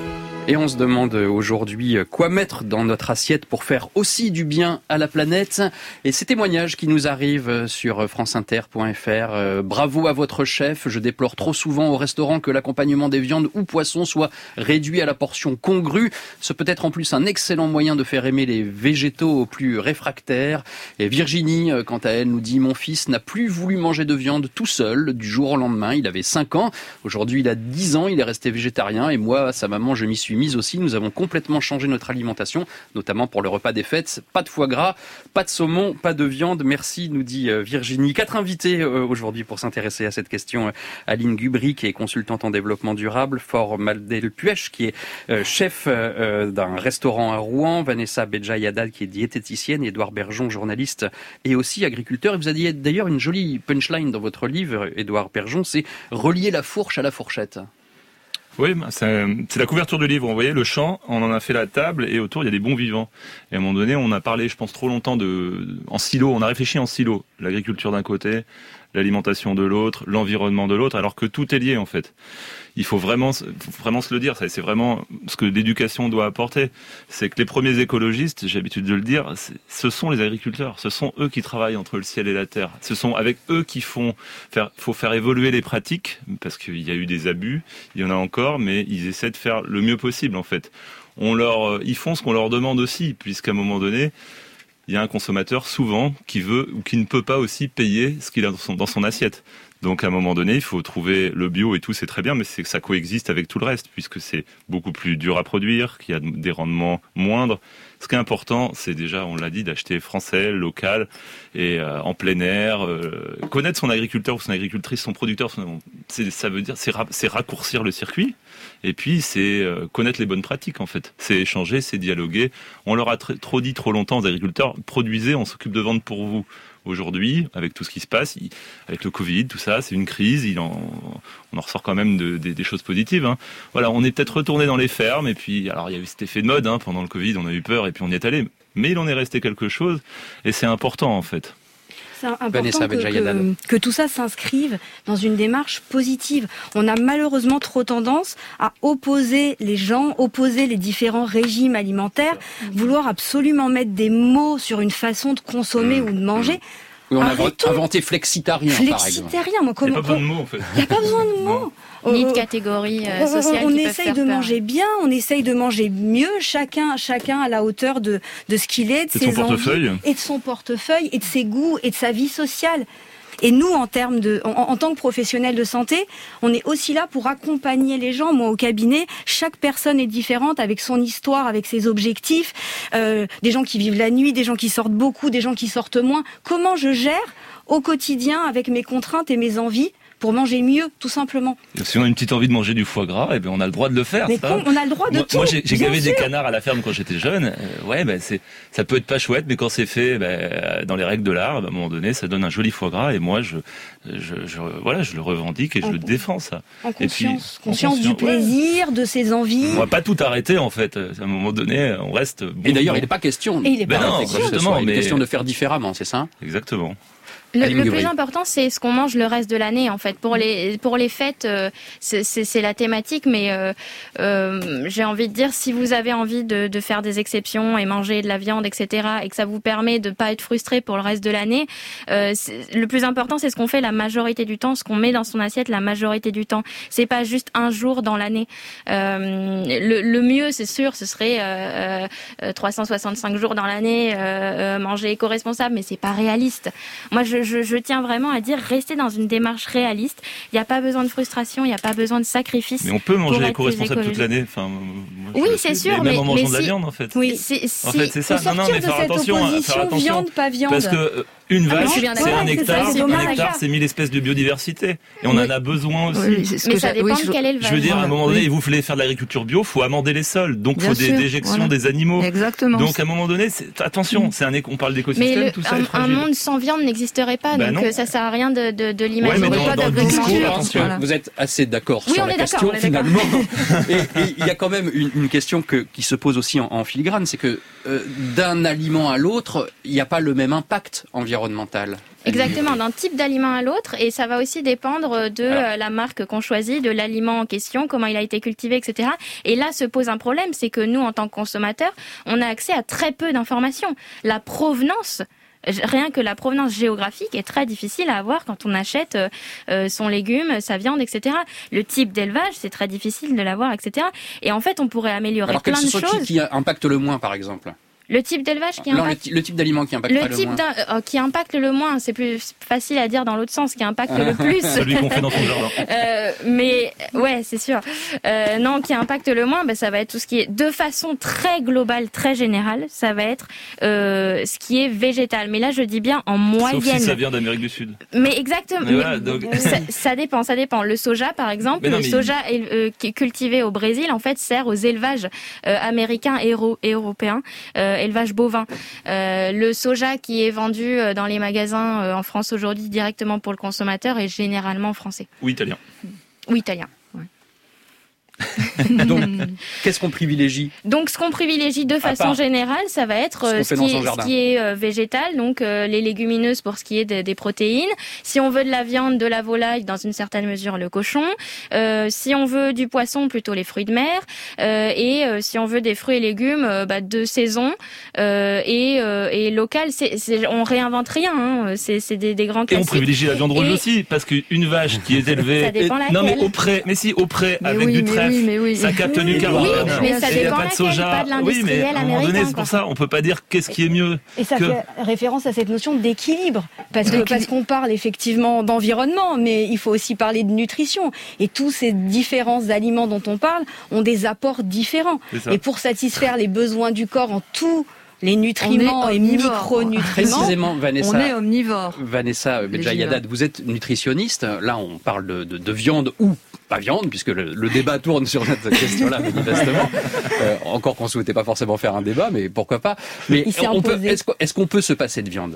Et on se demande aujourd'hui quoi mettre dans notre assiette pour faire aussi du bien à la planète. Et ces témoignages qui nous arrivent sur franceinter.fr. Bravo à votre chef. Je déplore trop souvent au restaurant que l'accompagnement des viandes ou poissons soit réduit à la portion congrue. Ce peut être en plus un excellent moyen de faire aimer les végétaux aux plus réfractaires. Et Virginie, quant à elle, nous dit « Mon fils n'a plus voulu manger de viande tout seul du jour au lendemain. Il avait 5 ans. Aujourd'hui, il a 10 ans. Il est resté végétarien. Et moi, sa maman, je m'y suis mise aussi. Nous avons complètement changé notre alimentation, notamment pour le repas des fêtes. Pas de foie gras, pas de saumon, pas de viande. Merci, nous dit Virginie. 4 invités aujourd'hui pour s'intéresser à cette question. Aline Gubry, qui est consultante en développement durable. Fort Maldel-Puech, qui est chef d'un restaurant à Rouen. Vanessa Bedjaï-Haddad, qui est diététicienne. Édouard Bergeon, journaliste et aussi agriculteur. Et vous aviez d'ailleurs une jolie punchline dans votre livre, Édouard Bergeon, c'est « Relier la fourche à la fourchette ». Oui, c'est la couverture du livre. Vous voyez, le champ, on en a fait la table et autour, il y a des bons vivants. Et à un moment donné, on a parlé, je pense, trop longtemps en silo. On a réfléchi en silo. L'agriculture d'un côté, l'alimentation de l'autre, l'environnement de l'autre, alors que tout est lié, en fait. Il faut vraiment se le dire. C'est vraiment ce que l'éducation doit apporter. C'est que les premiers écologistes, j'ai l'habitude de le dire, ce sont les agriculteurs. Ce sont eux qui travaillent entre le ciel et la terre. Ce sont avec eux qui faut faire évoluer les pratiques, parce qu'il y a eu des abus, il y en a encore, mais ils essaient de faire le mieux possible, en fait. Ils font ce qu'on leur demande aussi, puisqu'à un moment donné, il y a un consommateur souvent qui veut ou qui ne peut pas aussi payer ce qu'il a dans son assiette. Donc à un moment donné, il faut trouver le bio et tout, c'est très bien, mais c'est que ça coexiste avec tout le reste, puisque c'est beaucoup plus dur à produire, qu'il y a des rendements moindres. Ce qui est important, c'est déjà, on l'a dit, d'acheter français, local et en plein air. Connaître son agriculteur ou son agricultrice, son producteur, ça veut dire c'est raccourcir le circuit. Et puis c'est connaître les bonnes pratiques en fait. C'est échanger, c'est dialoguer. On leur a trop dit trop longtemps aux agriculteurs, produisez, on s'occupe de vendre pour vous. Aujourd'hui, avec tout ce qui se passe, avec le Covid, tout ça, c'est une crise. On en ressort quand même des choses positives. Hein. Voilà, on est peut-être retourné dans les fermes. Et puis, alors il y a eu cet effet de mode pendant le Covid. On a eu peur et puis on y est allé. Mais il en est resté quelque chose. Et c'est important en fait. C'est important que tout ça s'inscrive dans une démarche positive. On a malheureusement trop tendance à opposer les gens, opposer les différents régimes alimentaires, vouloir absolument mettre des mots sur une façon de consommer ou de manger. Oui, on a inventé flexitarien, par exemple. Flexitarien, moi, comment... Il n'y a pas besoin de mots, en fait. Il n'y a pas besoin de mots. Ni de catégorie sociale. On essaye de manger bien, on essaye de manger mieux, chacun à la hauteur de ce qu'il est, de ses envies, et de son portefeuille, et de ses goûts, et de sa vie sociale. Et nous, en tant que professionnels de santé, on est aussi là pour accompagner les gens. Moi, au cabinet, chaque personne est différente avec son histoire, avec ses objectifs. Des gens qui vivent la nuit, des gens qui sortent beaucoup, des gens qui sortent moins. Comment je gère au quotidien avec mes contraintes et mes envies pour manger mieux, tout simplement. Et si on a une petite envie de manger du foie gras, eh ben on a le droit de le faire. Mais on a le droit de tout. Moi, j'ai gavé des canards à la ferme quand j'étais jeune. Ça peut être pas chouette, mais quand c'est fait dans les règles de l'art, à un moment donné, ça donne un joli foie gras. Et moi, je le revendique et je le défends, ça. En conscience, conscience du plaisir, de ses envies. On va pas tout arrêter, en fait. À un moment donné, on reste. Et d'ailleurs, il n'est pas question. Il est question de faire différemment, c'est ça ? Exactement. Le plus important, c'est ce qu'on mange le reste de l'année, en fait. Pour les fêtes, c'est la thématique, mais j'ai envie de dire, si vous avez envie de faire des exceptions et manger de la viande, etc., et que ça vous permet de pas être frustré pour le reste de l'année, le plus important, c'est ce qu'on fait la majorité du temps, ce qu'on met dans son assiette la majorité du temps. C'est pas juste un jour dans l'année. Le mieux, c'est sûr, ce serait 365 jours dans l'année, manger éco-responsable, mais c'est pas réaliste. Moi, je tiens vraiment à dire, restez dans une démarche réaliste. Il n'y a pas besoin de frustration, il n'y a pas besoin de sacrifice. Mais on peut manger éco-responsable toute l'année. Oui, c'est sûr. Même en mangeant de la viande, en fait. Oui, c'est ça. Non, mais faire attention. Viande, pas viande. Parce que une vache, c'est un hectare. Un hectare, c'est 1000 espèces de biodiversité. Et on en a besoin aussi. Mais ça dépend de quel élevage. Je veux dire, à un moment donné, vous voulez faire de l'agriculture bio, faut amender les sols. Donc, il faut des déjections des animaux. Exactement. Donc, à un moment donné, attention, on parle d'écosystème, tout ça est fragile. Un monde sans viande n'existerait pas, donc ça sert à rien de l'imaginer. Ouais, dans le discours, attention, vous êtes assez d'accord sur la question, finalement. Et il y a quand même une question qui se pose aussi en filigrane, c'est que d'un aliment à l'autre, il n'y a pas le même impact environnemental. environnemental. Exactement, d'un type d'aliment à l'autre, et ça va aussi dépendre de la marque qu'on choisit, de l'aliment en question, comment il a été cultivé, etc. Et là se pose un problème, c'est que nous, en tant que consommateurs, on a accès à très peu d'informations. La provenance, rien que la provenance géographique est très difficile à avoir quand on achète son légume, sa viande, etc. Le type d'élevage, c'est très difficile de l'avoir, etc. Et en fait, on pourrait améliorer plein de choses. Alors, quels sont qui impactent le moins, par exemple ? Le type d'élevage qui impacte... le type d'aliment qui impacte le moins. Qui impacte le moins, c'est plus facile à dire dans l'autre sens, qui impacte le plus. Celui qu'on fait dans son jardin. Mais ouais, c'est sûr. Non, qui impacte le moins, ça va être tout ce qui est de façon très globale, très générale, ça va être ce qui est végétal. Mais là, je dis bien en moyenne. Sauf si ça vient d'Amérique du Sud. Mais exactement. Mais voilà, donc... ça dépend. Le soja, par exemple, soja qui est cultivé au Brésil, en fait, sert aux élevages américains et européens. Élevage bovin. Le soja qui est vendu dans les magasins en France aujourd'hui directement pour le consommateur est généralement français. Ou italien. Ou italien. Donc, qu'est-ce qu'on privilégie ? Donc, ce qu'on privilégie de façon générale, ça va être ce qui est végétal, donc les légumineuses pour ce qui est des protéines. Si on veut de la viande, de la volaille, dans une certaine mesure, le cochon. Si on veut du poisson, plutôt les fruits de mer. Et si on veut des fruits et légumes de saison et local, on réinvente rien. Hein. C'est des grands classiques. Et on privilégie la viande rouge aussi, parce qu'une vache qui est élevée... Ça dépend laquelle. Non, mais au pré, avec du trèfle. Ça capte du carbone. Oui, mais ça dépend pas de soja. Pas de l'industriel mais à un moment donné, c'est pour ça, on peut pas dire qu'est-ce qui est mieux. Et ça fait référence à cette notion d'équilibre, parce qu'on parle effectivement d'environnement, mais il faut aussi parler de nutrition. Et tous ces différents aliments dont on parle ont des apports différents. Et pour satisfaire les besoins du corps en tout les nutriments et micronutriments. Précisément, Vanessa. On est omnivore. Vanessa Bedjaïadat, vous êtes nutritionniste. Là, on parle de viande ou pas viande, puisque le débat tourne sur cette question-là, manifestement. Encore qu'on ne souhaitait pas forcément faire un débat, mais pourquoi pas. Mais est-ce qu'on peut se passer de viande ?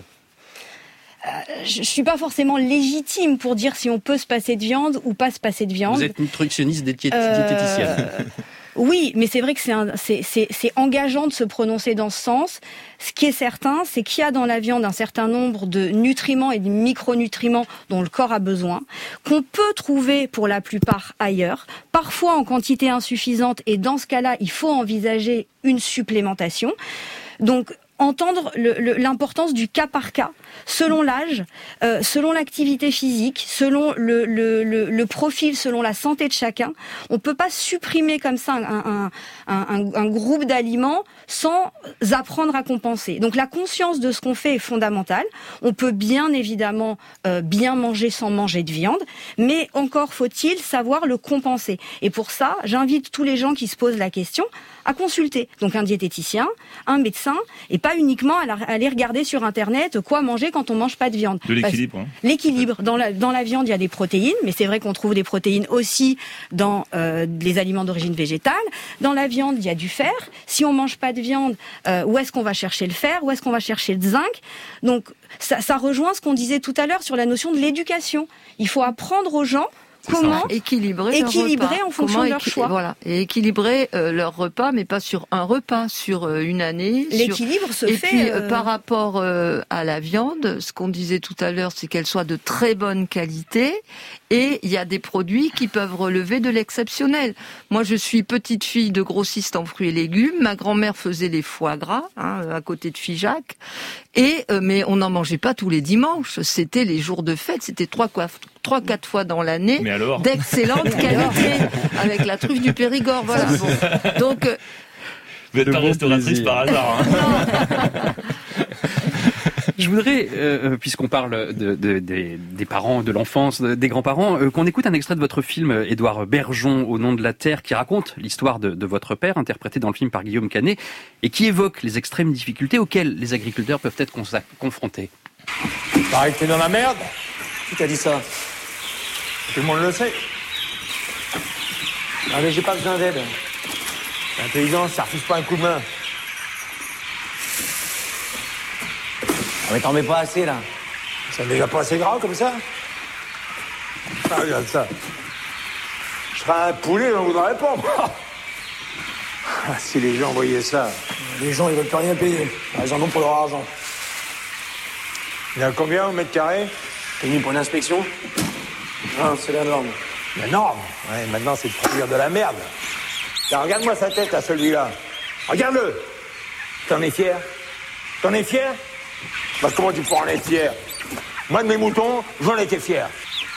Je suis pas forcément légitime pour dire si on peut se passer de viande ou pas se passer de viande. Vous êtes nutritionniste diététicienne. Oui, mais c'est vrai que c'est engageant de se prononcer dans ce sens. Ce qui est certain, c'est qu'il y a dans la viande un certain nombre de nutriments et de micronutriments dont le corps a besoin, qu'on peut trouver pour la plupart ailleurs, parfois en quantité insuffisante, et dans ce cas-là, il faut envisager une supplémentation. Donc, entendre l'importance du cas par cas, selon l'âge, selon l'activité physique, selon le profil, selon la santé de chacun. On peut pas supprimer comme ça un groupe d'aliments sans apprendre à compenser. Donc la conscience de ce qu'on fait est fondamentale. On peut bien évidemment bien manger sans manger de viande, mais encore faut-il savoir le compenser. Et pour ça, j'invite tous les gens qui se posent la question à consulter. Donc un diététicien, un médecin, et pas uniquement à aller regarder sur Internet quoi manger quand on mange pas de viande. De l'équilibre. L'équilibre. Dans la viande, il y a des protéines, mais c'est vrai qu'on trouve des protéines aussi dans les aliments d'origine végétale. Dans la viande, il y a du fer. Si on mange pas de viande, où est-ce qu'on va chercher le fer? Où est-ce qu'on va chercher le zinc? Donc ça rejoint ce qu'on disait tout à l'heure sur la notion de l'éducation. Il faut apprendre aux gens comment équilibrer en fonction de leur choix. Voilà, et équilibrer leur repas, mais pas sur un repas, sur une année. L'équilibre se fait. Et puis par rapport à la viande, ce qu'on disait tout à l'heure, c'est qu'elle soit de très bonne qualité. Et il y a des produits qui peuvent relever de l'exceptionnel. Moi, je suis petite fille de grossiste en fruits et légumes. Ma grand-mère faisait les foie gras, à côté de Figeac. Mais on n'en mangeait pas tous les dimanches. C'était les jours de fête. C'était 3-4 fois dans l'année. D'excellente qualité. Avec la truffe du Périgord. Voilà. Bon. Donc, vous n'êtes pas restauratrice par hasard. Je voudrais, puisqu'on parle des parents, de l'enfance, des grands-parents, qu'on écoute un extrait de votre film Édouard Bergeon, Au nom de la terre, qui raconte l'histoire de votre père, interprété dans le film par Guillaume Canet, et qui évoque les extrêmes difficultés auxquelles les agriculteurs peuvent être confrontés. Pareil que t'es dans la merde. Qui t'a dit ça? Tout le monde le sait. Non mais j'ai pas besoin d'aide. Un paysan, ça refuse pas un coup de main. Ah mais t'en mets pas assez, là. Ça n'est déjà pas assez grave, comme ça? Ah, regarde ça. Je serais un poulet, on voudrait pas, moi. Ah, si les gens voyaient ça. Les gens, ils veulent plus rien payer. Ils en ont pour leur argent. Il y a combien au mètre carré? T'es venu pour une inspection? Non, c'est la norme. La norme? Ouais, maintenant c'est de produire de la merde. Tiens, regarde-moi sa tête à celui-là. Regarde-le. T'en es fier? T'en es fier? Bah comment tu peux en être fier? Moi de mes moutons, j'en étais fier.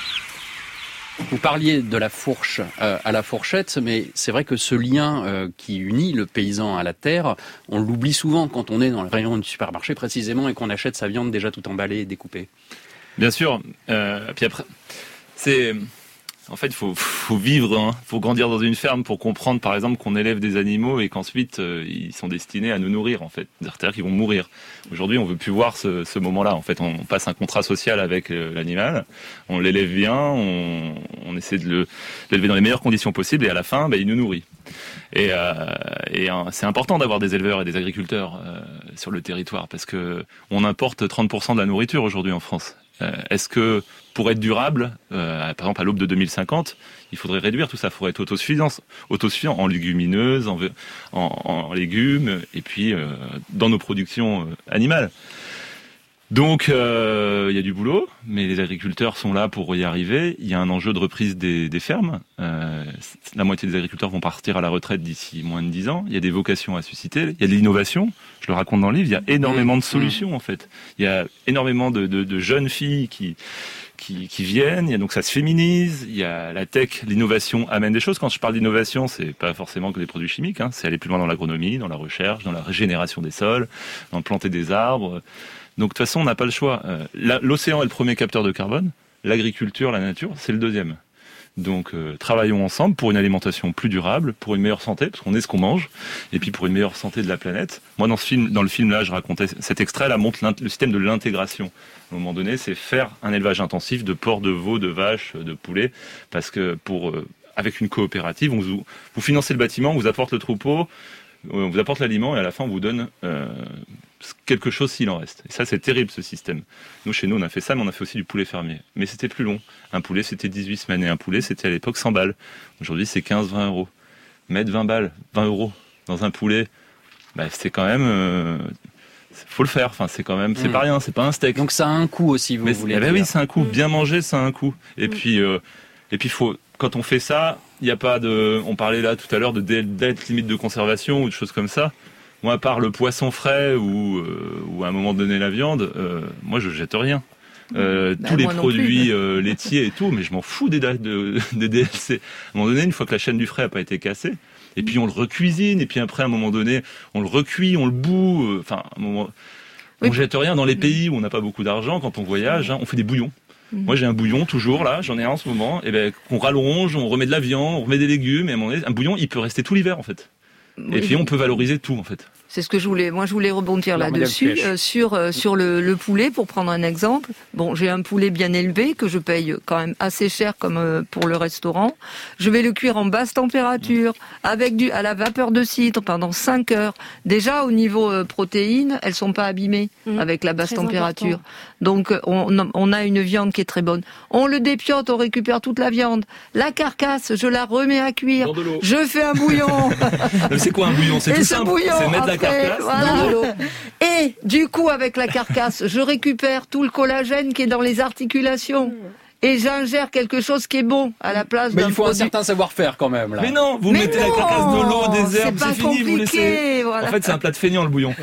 Vous parliez de la fourche à la fourchette, mais c'est vrai que ce lien qui unit le paysan à la terre, on l'oublie souvent quand on est dans le rayon du supermarché précisément et qu'on achète sa viande déjà tout emballée et découpée. Bien sûr. Puis après, c'est... En fait, il faut vivre, faut grandir dans une ferme pour comprendre, par exemple, qu'on élève des animaux et qu'ensuite, ils sont destinés à nous nourrir, en fait. C'est-à-dire qu'ils vont mourir. Aujourd'hui, on veut plus voir ce moment-là. En fait, on passe un contrat social avec l'animal, on l'élève bien, on essaie de l'élever dans les meilleures conditions possibles et à la fin, il nous nourrit. Et c'est important d'avoir des éleveurs et des agriculteurs sur le territoire parce que on importe 30% de la nourriture aujourd'hui en France. Est-ce que pour être durable, par exemple à l'aube de 2050, il faudrait réduire tout ça, il faudrait être autosuffisant en légumineuses, en légumes, et puis dans nos productions animales. Donc il y a du boulot, mais les agriculteurs sont là pour y arriver. Il y a un enjeu de reprise des fermes. La moitié des agriculteurs vont partir à la retraite d'ici moins de 10 ans. Il y a des vocations à susciter. Il y a de l'innovation. Je le raconte dans le livre. Il y a énormément de solutions en fait. Il y a énormément de jeunes filles qui viennent, donc ça se féminise, il y a la tech, l'innovation amène des choses. Quand je parle d'innovation, c'est pas forcément que des produits chimiques, c'est aller plus loin dans l'agronomie, dans la recherche, dans la régénération des sols, dans planter des arbres. Donc de toute façon, on n'a pas le choix. L'océan est le premier capteur de carbone, l'agriculture, la nature, c'est le deuxième. Donc travaillons ensemble pour une alimentation plus durable, pour une meilleure santé, parce qu'on est ce qu'on mange, et puis pour une meilleure santé de la planète. Moi, dans le film là, je racontais cet extrait, là montre le système de l'intégration. À un moment donné, c'est faire un élevage intensif de porcs, de veaux, de vaches, de poulets, parce que avec une coopérative, vous financez le bâtiment, on vous apporte le troupeau, on vous apporte l'aliment, et à la fin, on vous donne quelque chose s'il en reste. Et ça, c'est terrible, ce système. Nous, chez nous, on a fait ça, mais on a fait aussi du poulet fermier. Mais c'était plus long. Un poulet, c'était 18 semaines, et un poulet, c'était à l'époque 100 balles. Aujourd'hui, c'est 15-20 euros. Mettre 20 balles, 20 euros dans un poulet, c'est quand même... faut le faire, c'est quand même, c'est pas rien, c'est pas un steak. Donc ça a un coût aussi, vous voulez dire. Oui, c'est un coût. Bien manger, ça a un coût. Et puis, quand on fait ça, il n'y a pas de... On parlait là tout à l'heure de date limite de conservation ou de choses comme ça. Moi, à part le poisson frais ou à un moment donné la viande, moi je jette rien. Tous les produits laitiers et tout, mais je m'en fous des dates des DLC. À un moment donné, une fois que la chaîne du frais n'a pas été cassée, et puis on le recuisine, et puis après à un moment donné, on le recuit, on le bout. On jette rien dans les pays où on n'a pas beaucoup d'argent. Quand on voyage, on fait des bouillons. Moi j'ai un bouillon toujours là, j'en ai un en ce moment, et qu'on rallonge, on remet de la viande, on remet des légumes, et à un moment donné, un bouillon il peut rester tout l'hiver en fait. Et puis on peut valoriser tout en fait. C'est ce que je voulais rebondir là-dessus, sur le poulet, pour prendre un exemple. Bon, j'ai un poulet bien élevé que je paye quand même assez cher comme pour le restaurant. Je vais le cuire en basse température, à la vapeur de cidre pendant 5 heures. Déjà, au niveau protéines, elles sont pas abîmées avec la basse température. Donc, on a une viande qui est très bonne. On le dépiote, on récupère toute la viande. La carcasse, je la remets à cuire. Je fais un bouillon. C'est quoi un bouillon? C'est tout simple. C'est mettre la carcasse dans de l'eau. Et du coup, avec la carcasse, je récupère tout le collagène qui est dans les articulations. Et j'ingère quelque chose qui est bon à la place d'un il faut produit. un certain savoir-faire quand même. Là. Mais non, vous mettez la carcasse de l'eau, des herbes, c'est fini, vous laissez. Voilà. En fait, c'est un plat de feignant, le bouillon.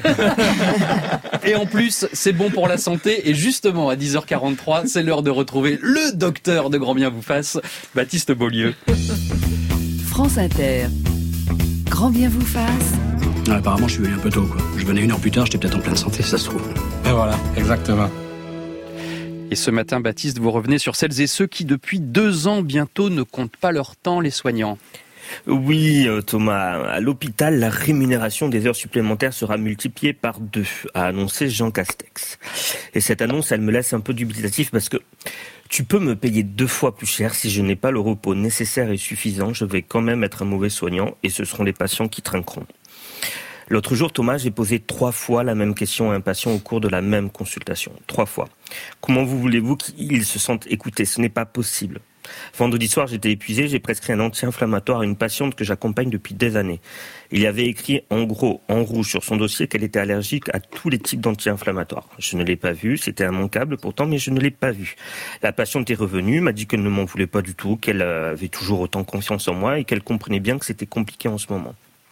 Et en plus, c'est bon pour la santé. Et justement, à 10h43, c'est l'heure de retrouver le docteur de Grand Bien vous fasse, Baptiste Beaulieu. France Inter. Grand Bien vous fasse. Apparemment, je suis venu un peu tôt, quoi. Je venais 1 heure plus tard, j'étais peut-être en pleine santé, ça se trouve. Et voilà, exactement. Et ce matin, Baptiste, vous revenez sur celles et ceux qui, depuis 2 ans bientôt, ne comptent pas leur temps, les soignants. Oui, Thomas. À l'hôpital, la rémunération des heures supplémentaires sera multipliée par 2, a annoncé Jean Castex. Et cette annonce, elle me laisse un peu dubitatif parce que tu peux me payer 2 fois plus cher si je n'ai pas le repos nécessaire et suffisant. Je vais quand même être un mauvais soignant et ce seront les patients qui trinqueront. L'autre jour, Thomas, j'ai posé 3 fois la même question à un patient au cours de la même consultation. 3 fois. Comment voulez-vous qu'ils se sentent écoutés? Ce n'est pas possible. Vendredi soir, j'étais épuisé, j'ai prescrit un anti-inflammatoire à une patiente que j'accompagne depuis des années. Il y avait écrit en gros, en rouge sur son dossier qu'elle était allergique à tous les types d'anti-inflammatoires. Je ne l'ai pas vu, c'était immanquable pourtant, mais je ne l'ai pas vu. La patiente est revenue, m'a dit qu'elle ne m'en voulait pas du tout, qu'elle avait toujours autant confiance en moi et qu'elle comprenait bien que c'était compliqué en ce moment.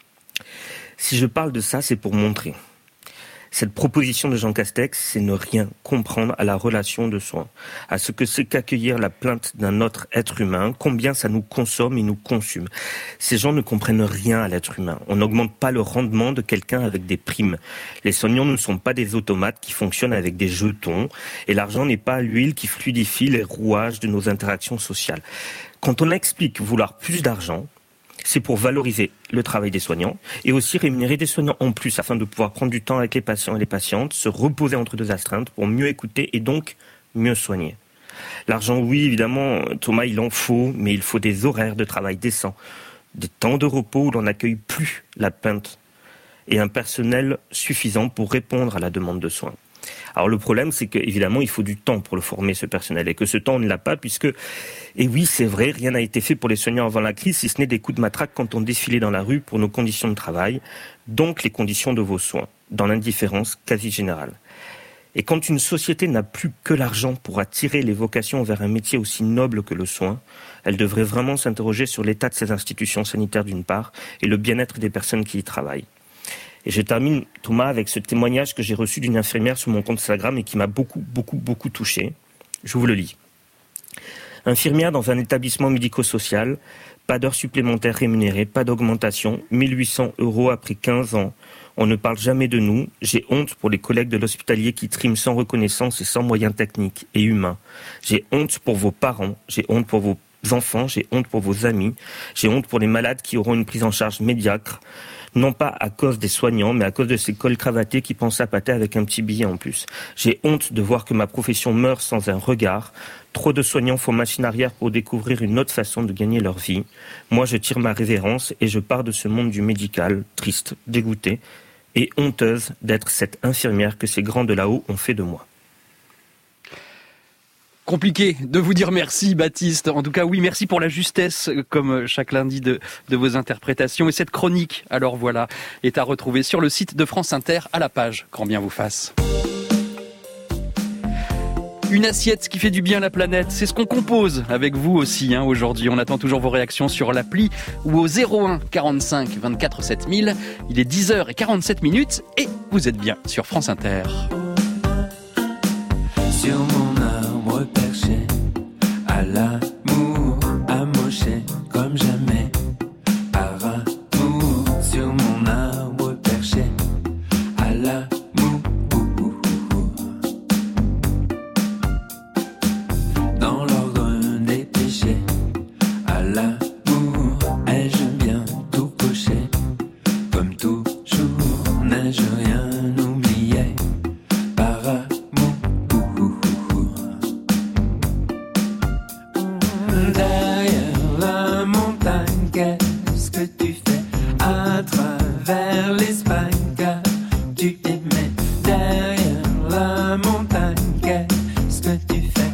Si je parle de ça, c'est pour montrer. Cette proposition de Jean Castex, c'est ne rien comprendre à la relation de soins, à ce que c'est qu'accueillir la plainte d'un autre être humain, combien ça nous consomme et nous consume. Ces gens ne comprennent rien à l'être humain. On n'augmente pas le rendement de quelqu'un avec des primes. Les soignants ne sont pas des automates qui fonctionnent avec des jetons, et l'argent n'est pas l'huile qui fluidifie les rouages de nos interactions sociales. Quand on explique vouloir plus d'argent, c'est pour valoriser le travail des soignants et aussi rémunérer des soignants en plus afin de pouvoir prendre du temps avec les patients et les patientes, se reposer entre deux astreintes pour mieux écouter et donc mieux soigner. L'argent, oui, évidemment, Thomas, il en faut, mais il faut des horaires de travail décents, des temps de repos où l'on n'accueille plus la plainte et un personnel suffisant pour répondre à la demande de soins. Alors le problème, c'est qu'évidemment, il faut du temps pour le former, ce personnel, et que ce temps, on ne l'a pas, puisque, et oui, c'est vrai, rien n'a été fait pour les soignants avant la crise, si ce n'est des coups de matraque quand on défilait dans la rue pour nos conditions de travail, donc les conditions de vos soins, dans l'indifférence quasi générale. Et quand une société n'a plus que l'argent pour attirer les vocations vers un métier aussi noble que le soin, elle devrait vraiment s'interroger sur l'état de ses institutions sanitaires d'une part, et le bien-être des personnes qui y travaillent. Et je termine, Thomas, avec ce témoignage que j'ai reçu d'une infirmière sur mon compte Instagram et qui m'a beaucoup touché. Je vous le lis. Infirmière dans un établissement médico-social, pas d'heures supplémentaires rémunérées, pas d'augmentation, 1 800 € après 15 ans. On ne parle jamais de nous. J'ai honte pour les collègues de l'hospitalier qui triment sans reconnaissance et sans moyens techniques et humains. J'ai honte pour vos parents, j'ai honte pour vos enfants, j'ai honte pour vos amis, j'ai honte pour les malades qui auront une prise en charge médiocre. Non pas à cause des soignants, mais à cause de ces cols cravatés qui pensent à pâter avec un petit billet en plus. J'ai honte de voir que ma profession meurt sans un regard. Trop de soignants font machine arrière pour découvrir une autre façon de gagner leur vie. Moi, je tire ma révérence et je pars de ce monde du médical, triste, dégoûtée et honteuse d'être cette infirmière que ces grands de là-haut ont fait de moi. Compliqué de vous dire merci, Baptiste. En tout cas, oui, merci pour la justesse, comme chaque lundi, de vos interprétations. Et cette chronique, alors voilà, est à retrouver sur le site de France Inter, à la page Grand bien vous fasse. Une assiette qui fait du bien à la planète, c'est ce qu'on compose avec vous aussi aujourd'hui. On attend toujours vos réactions sur l'appli ou au 01 45 24 7000. Il est 10h47 et vous êtes bien sur France Inter. Sur mon arbre perché, à l'amour amoché comme jamais. Par amour, sur mon arbre perché, à l'amour. Dans l'ordre des péchés, à l'amour, ai-je bien tout coché? Comme toujours, n'ai-je rien oublié? Par amour. Derrière la montagne, qu'est-ce que tu fais? À travers l'Espagne, car tu aimais. Derrière la montagne, qu'est-ce que tu fais?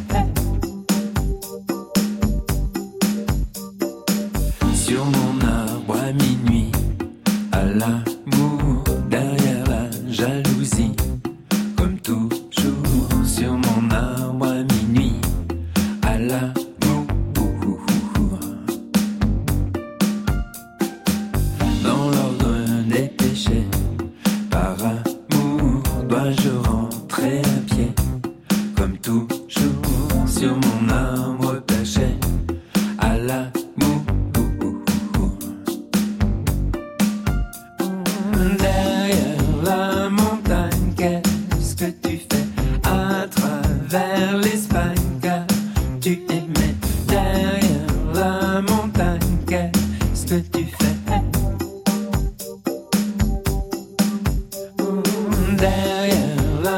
Sur mon arbre à minuit, à l'amour, derrière la jalousie. Comme toujours, sur mon arbre à minuit, à l'amour. Dans l'ordre des péchés, par amour, dois-je rentrer à pied? Comme toujours, sur mon arbre perché, à l'amour. Derrière la montagne, qu'est-ce que tu fais? À travers l'Espagne, car tu aimais. Derrière la montagne, qu'est-ce que tu fais? Derrière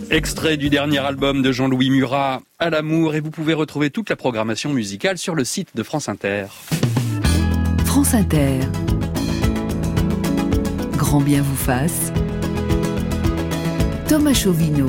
Extrait du dernier album de Jean-Louis Murat, À l'amour, et vous pouvez retrouver toute la programmation musicale sur le site de France Inter. France Inter. Grand bien vous fasse. Thomas Chauvineau.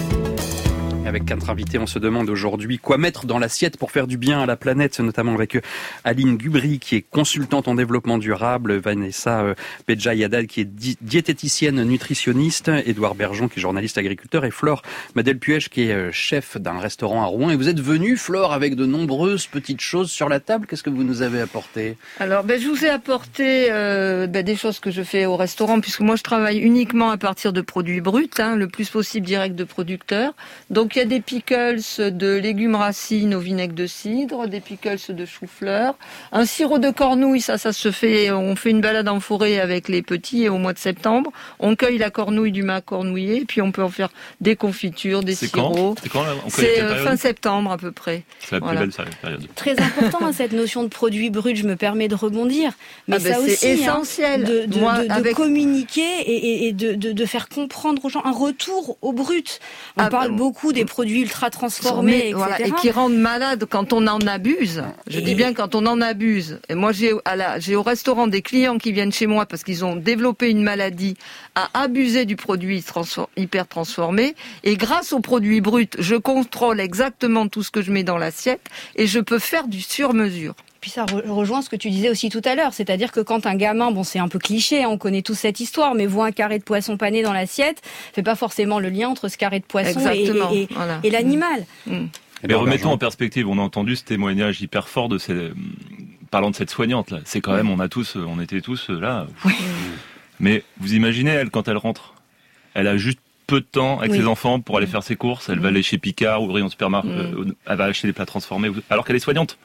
Avec 4 invités, on se demande aujourd'hui quoi mettre dans l'assiette pour faire du bien à la planète, notamment avec Aline Gubry, qui est consultante en développement durable, Vanessa Bedjaï-Haddad, qui est diététicienne nutritionniste, Édouard Bergeon, qui est journaliste agriculteur, et Flore Madel-Puech, qui est chef d'un restaurant à Rouen. Et vous êtes venue, Flore, avec de nombreuses petites choses sur la table. Qu'est-ce que vous nous avez apporté ? Alors, je vous ai apporté des choses que je fais au restaurant, puisque moi, je travaille uniquement à partir de produits bruts, le plus possible direct de producteurs. Donc, il y a des pickles de légumes racines au vinaigre de cidre, des pickles de chou-fleur, un sirop de cornouille, ça se fait, on fait une balade en forêt avec les petits au mois de septembre, on cueille la cornouille du mât cornouillé, puis on peut en faire des confitures, des sirops. C'est quand là, c'est fin septembre à peu près. C'est la plus belle période. Très important cette notion de produit brut, je me permets de rebondir, mais ça aussi, c'est essentiel de communiquer et de faire comprendre aux gens un retour au brut. On parle beaucoup des produits ultra transformés, etc. Voilà, et qui rendent malade quand on en abuse. Je dis bien quand on en abuse. Et moi, j'ai au restaurant des clients qui viennent chez moi parce qu'ils ont développé une maladie à abuser du produit hyper transformé. Et grâce aux produits bruts, je contrôle exactement tout ce que je mets dans l'assiette et je peux faire du sur-mesure. Puis ça rejoint ce que tu disais aussi tout à l'heure, c'est-à-dire que quand un gamin, c'est un peu cliché, on connaît tous cette histoire, mais voit un carré de poisson pané dans l'assiette, fait pas forcément le lien entre ce carré de poisson et l'animal. Mais remettons en perspective, on a entendu ce témoignage hyper fort parlant de cette soignante là. C'est quand même, on était tous là. Oui. Mais vous imaginez elle quand elle rentre, elle a juste peu de temps avec ses enfants pour aller faire ses courses. Elle va aller chez Picard, ouvrir un supermarché, elle va acheter des plats transformés, alors qu'elle est soignante.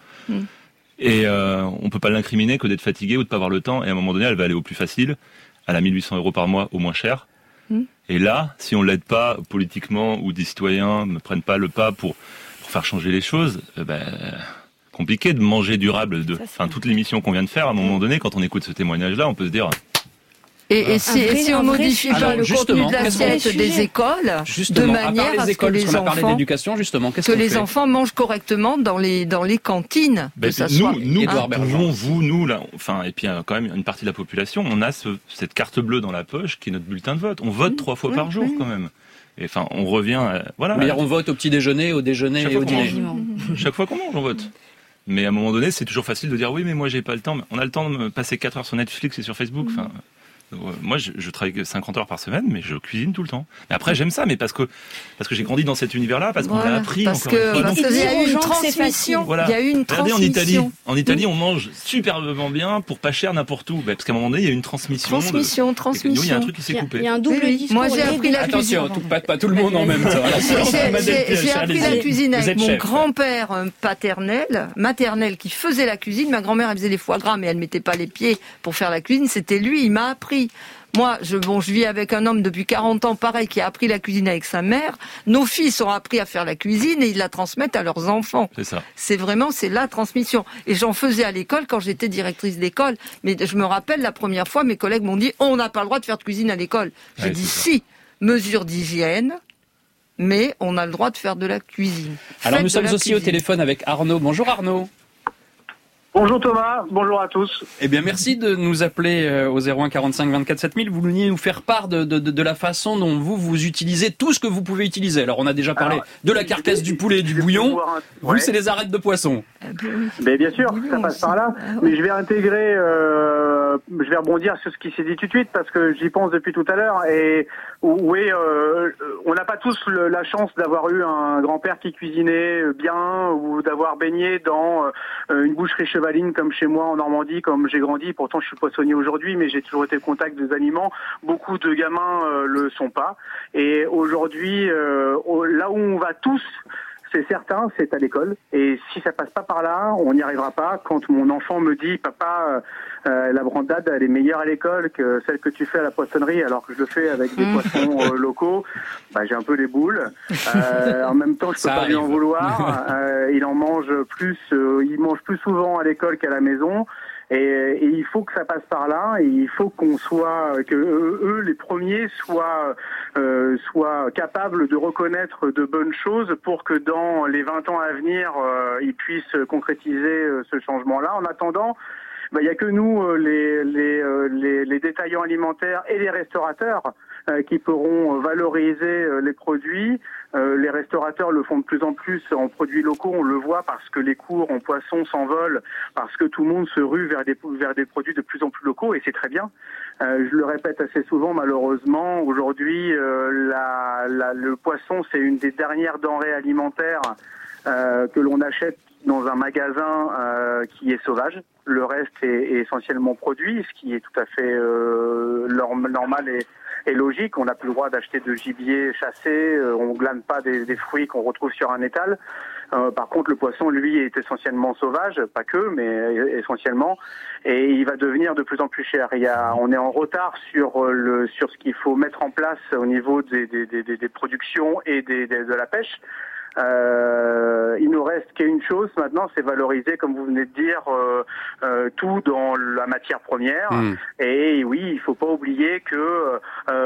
Et on peut pas l'incriminer que d'être fatiguée ou de pas avoir le temps. Et à un moment donné, elle va aller au plus facile. Elle a 1 800 € par mois au moins cher. Et là, si on l'aide pas politiquement ou des citoyens ne prennent pas le pas pour faire changer les choses, compliqué de manger durable. Toute l'émission qu'on vient de faire, à un moment donné, quand on écoute ce témoignage-là, on peut se dire... Et si on modifie pas le contenu de l'assiette des écoles, de manière à ce que les enfants mangent correctement dans les cantines. Nous, et puis quand même une partie de la population, on a cette carte bleue dans la poche qui est notre bulletin de vote. On vote 3 fois par jour quand même. Et on revient, voilà. Mais on vote au petit déjeuner, au déjeuner et au dîner. Chaque fois qu'on mange, on vote. Mais à un moment donné, c'est toujours facile de dire oui, mais moi j'ai pas le temps. On a le temps de me passer 4 heures sur Netflix et sur Facebook. Moi, je travaille 50 heures par semaine, mais je cuisine tout le temps. Mais après, j'aime ça, mais parce que j'ai grandi dans cet univers-là, parce qu'on l'a appris. Parce qu'il y a eu une transmission. Voilà. Il y a eu une transmission. En Italie, on mange superbement bien pour pas cher n'importe où. Parce qu'à un moment donné, il y a une transmission. Transmission. Il y a un truc qui s'est coupé. Il y a un double discours. Moi, j'ai appris la cuisine. Attention, pas tout le monde en même temps. J'ai appris la cuisine avec mon grand-père maternel, qui faisait la cuisine. Ma grand-mère, elle faisait les foie gras, mais elle mettait pas les pieds pour faire la cuisine. C'était lui, il m'a appris. Moi, je vis avec un homme depuis 40 ans, pareil, qui a appris la cuisine avec sa mère. Nos fils ont appris à faire la cuisine et ils la transmettent à leurs enfants. C'est ça. C'est la transmission. Et j'en faisais à l'école quand j'étais directrice d'école. Mais je me rappelle, la première fois, mes collègues m'ont dit, on n'a pas le droit de faire de cuisine à l'école. J'ai dit, si, mesure d'hygiène, mais on a le droit de faire de la cuisine. Alors nous sommes aussi au téléphone avec Arnaud. Bonjour Arnaud. Bonjour Thomas, bonjour à tous. Eh bien merci de nous appeler au 01 45 24 7000. Vous veniez nous faire part de la façon dont vous utilisez tout ce que vous pouvez utiliser. Alors on a déjà parlé de la carcasse du poulet et du bouillon. Vous, c'est les arêtes de poisson. Mais bien sûr, ça passe par là. Mais je vais intégrer, je vais rebondir sur ce qui s'est dit tout de suite parce que j'y pense depuis tout à l'heure. Et oui, on n'a pas tous la chance d'avoir eu un grand-père qui cuisinait bien ou d'avoir baigné dans une boucherie chevaline comme chez moi en Normandie, comme j'ai grandi. Pourtant, je suis poissonnier aujourd'hui, mais j'ai toujours été au contact des aliments. Beaucoup de gamins le sont pas. Et aujourd'hui, là où on va tous, c'est certain, c'est à l'école. Et si ça passe pas par là, on n'y arrivera pas. Quand mon enfant me dit, papa, la brandade, elle est meilleure à l'école que celle que tu fais à la poissonnerie, alors que je le fais avec des poissons locaux, j'ai un peu les boules. En même temps, je peux pas lui en vouloir. Il mange plus souvent à l'école qu'à la maison. Et il faut que ça passe par là, et il faut que eux les premiers soient capables de reconnaître de bonnes choses pour que dans les 20 ans à venir, ils puissent concrétiser ce changement-là. En attendant, il y a que nous, les détaillants alimentaires et les restaurateurs qui pourront valoriser les produits. Les restaurateurs le font de plus en plus en produits locaux, on le voit parce que les cours en poisson s'envolent, parce que tout le monde se rue vers des produits de plus en plus locaux, et c'est très bien. Je le répète assez souvent, malheureusement, aujourd'hui, le poisson, c'est une des dernières denrées alimentaires que l'on achète dans un magasin qui est sauvage. Le reste est essentiellement produit, ce qui est tout à fait normal et logique. On n'a plus le droit d'acheter de gibier chassé, on glane pas des fruits qu'on retrouve sur un étal. Par contre, le poisson, lui, est essentiellement sauvage, pas que, mais essentiellement, et il va devenir de plus en plus cher. On est en retard sur ce qu'il faut mettre en place au niveau des productions et de la pêche. Il nous reste qu'une chose maintenant, c'est valoriser, comme vous venez de dire, tout dans la matière première. Et oui, il faut pas oublier que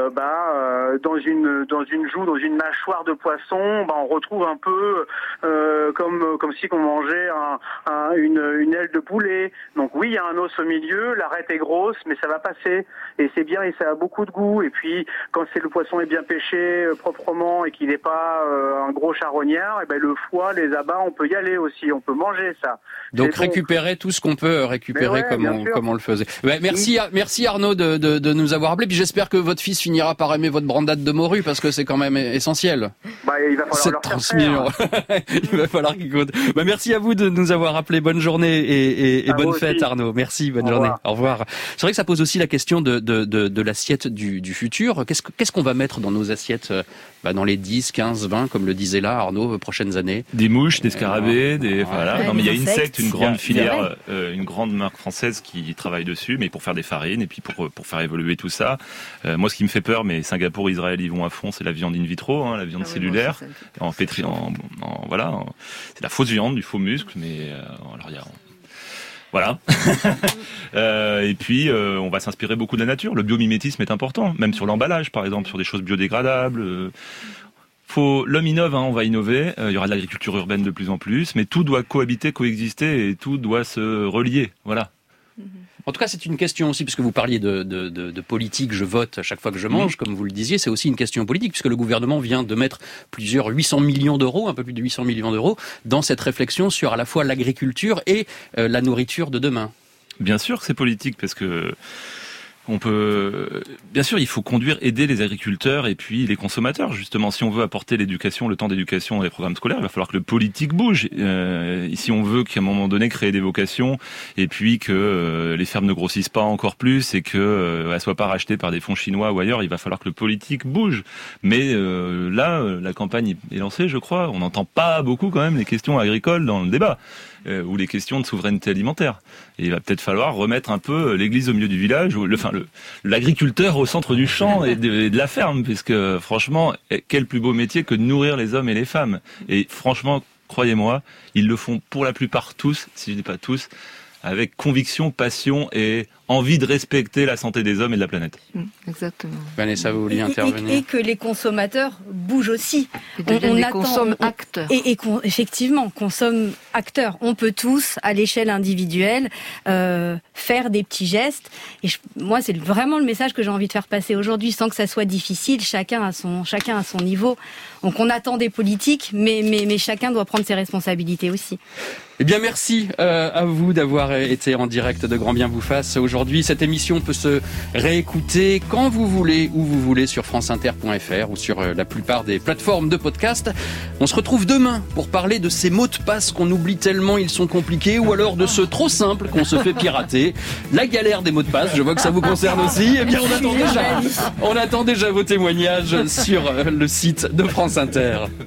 dans une joue, dans une mâchoire de poisson, on retrouve un peu comme si on mangeait une aile de poulet. Donc oui, il y a un os au milieu, l'arête est grosse, mais ça va passer, et c'est bien, et ça a beaucoup de goût. Et puis quand le poisson est bien pêché proprement et qu'il n'est pas un gros charognard, et le foie, les abats, on peut y aller aussi, on peut manger ça. Donc récupérer tout ce qu'on peut récupérer comme on le faisait. Merci Arnaud de nous avoir appelé. Puis j'espère que votre fils finira par aimer votre brandade de morue, parce que c'est quand même essentiel. Il va falloir leur faire. Il va falloir qu'il compte. Merci à vous de nous avoir appelé. Bonne journée et bonne fête, Arnaud. Merci, bonne journée. Au revoir. C'est vrai que ça pose aussi la question de l'assiette du futur. Qu'est-ce qu'on va mettre dans nos assiettes dans les 10, 15, 20, comme le disait là Arnaud, prochaines années? Des mouches, des scarabées, voilà. Non, mais il y a Insect, une grande filière, une grande marque française qui travaille dessus, mais pour faire des farines et puis pour faire évoluer tout ça. Moi, ce qui me fait peur, mais Singapour, Israël, ils vont à fond, c'est la viande in vitro, la viande cellulaire, c'est la fausse viande, du faux muscle, mais alors il y a. Voilà. Et puis, on va s'inspirer beaucoup de la nature. Le biomimétisme est important, même sur l'emballage, par exemple, sur des choses biodégradables. L'homme innove, on va innover. Il y aura de l'agriculture urbaine de plus en plus, mais tout doit coexister et tout doit se relier. Voilà. En tout cas, c'est une question aussi, puisque vous parliez de politique, je vote à chaque fois que je mange, comme vous le disiez, c'est aussi une question politique, puisque le gouvernement vient de mettre un peu plus de 800 millions d'euros dans cette réflexion sur à la fois l'agriculture et la nourriture de demain. Bien sûr que c'est politique, parce que bien sûr, il faut aider les agriculteurs et puis les consommateurs. Justement, si on veut apporter l'éducation, le temps d'éducation dans les programmes scolaires, il va falloir que le politique bouge. Si on veut qu'à un moment donné créer des vocations et puis que les fermes ne grossissent pas encore plus et que elles soient pas rachetées par des fonds chinois ou ailleurs, il va falloir que le politique bouge. Mais là, la campagne est lancée, je crois. On n'entend pas beaucoup quand même les questions agricoles dans le débat. Ou les questions de souveraineté alimentaire. Et il va peut-être falloir remettre un peu l'église au milieu du village, ou l'agriculteur au centre du champ et de la ferme, puisque franchement, quel plus beau métier que de nourrir les hommes et les femmes. Et franchement, croyez-moi, ils le font pour la plupart tous, si je dis pas tous, avec conviction, passion et envie de respecter la santé des hommes et de la planète. Exactement. Vanessa, vous vouliez intervenir. Et que les consommateurs bougent aussi. On consomme acteurs. Effectivement, consomme acteurs. On peut tous, à l'échelle individuelle, faire des petits gestes. Et moi, c'est vraiment le message que j'ai envie de faire passer aujourd'hui, sans que ça soit difficile. Chacun à son niveau. Donc, on attend des politiques, mais chacun doit prendre ses responsabilités aussi. Eh bien, merci à vous d'avoir été en direct de Grand Bien vous fasse aujourd'hui. Cette émission peut se réécouter quand vous voulez, où vous voulez, sur franceinter.fr ou sur la plupart des plateformes de podcast. On se retrouve demain pour parler de ces mots de passe qu'on oublie tellement ils sont compliqués, ou alors de ceux trop simples qu'on se fait pirater. La galère des mots de passe, je vois que ça vous concerne aussi. Eh bien, on attend déjà vos témoignages sur le site de France Inter.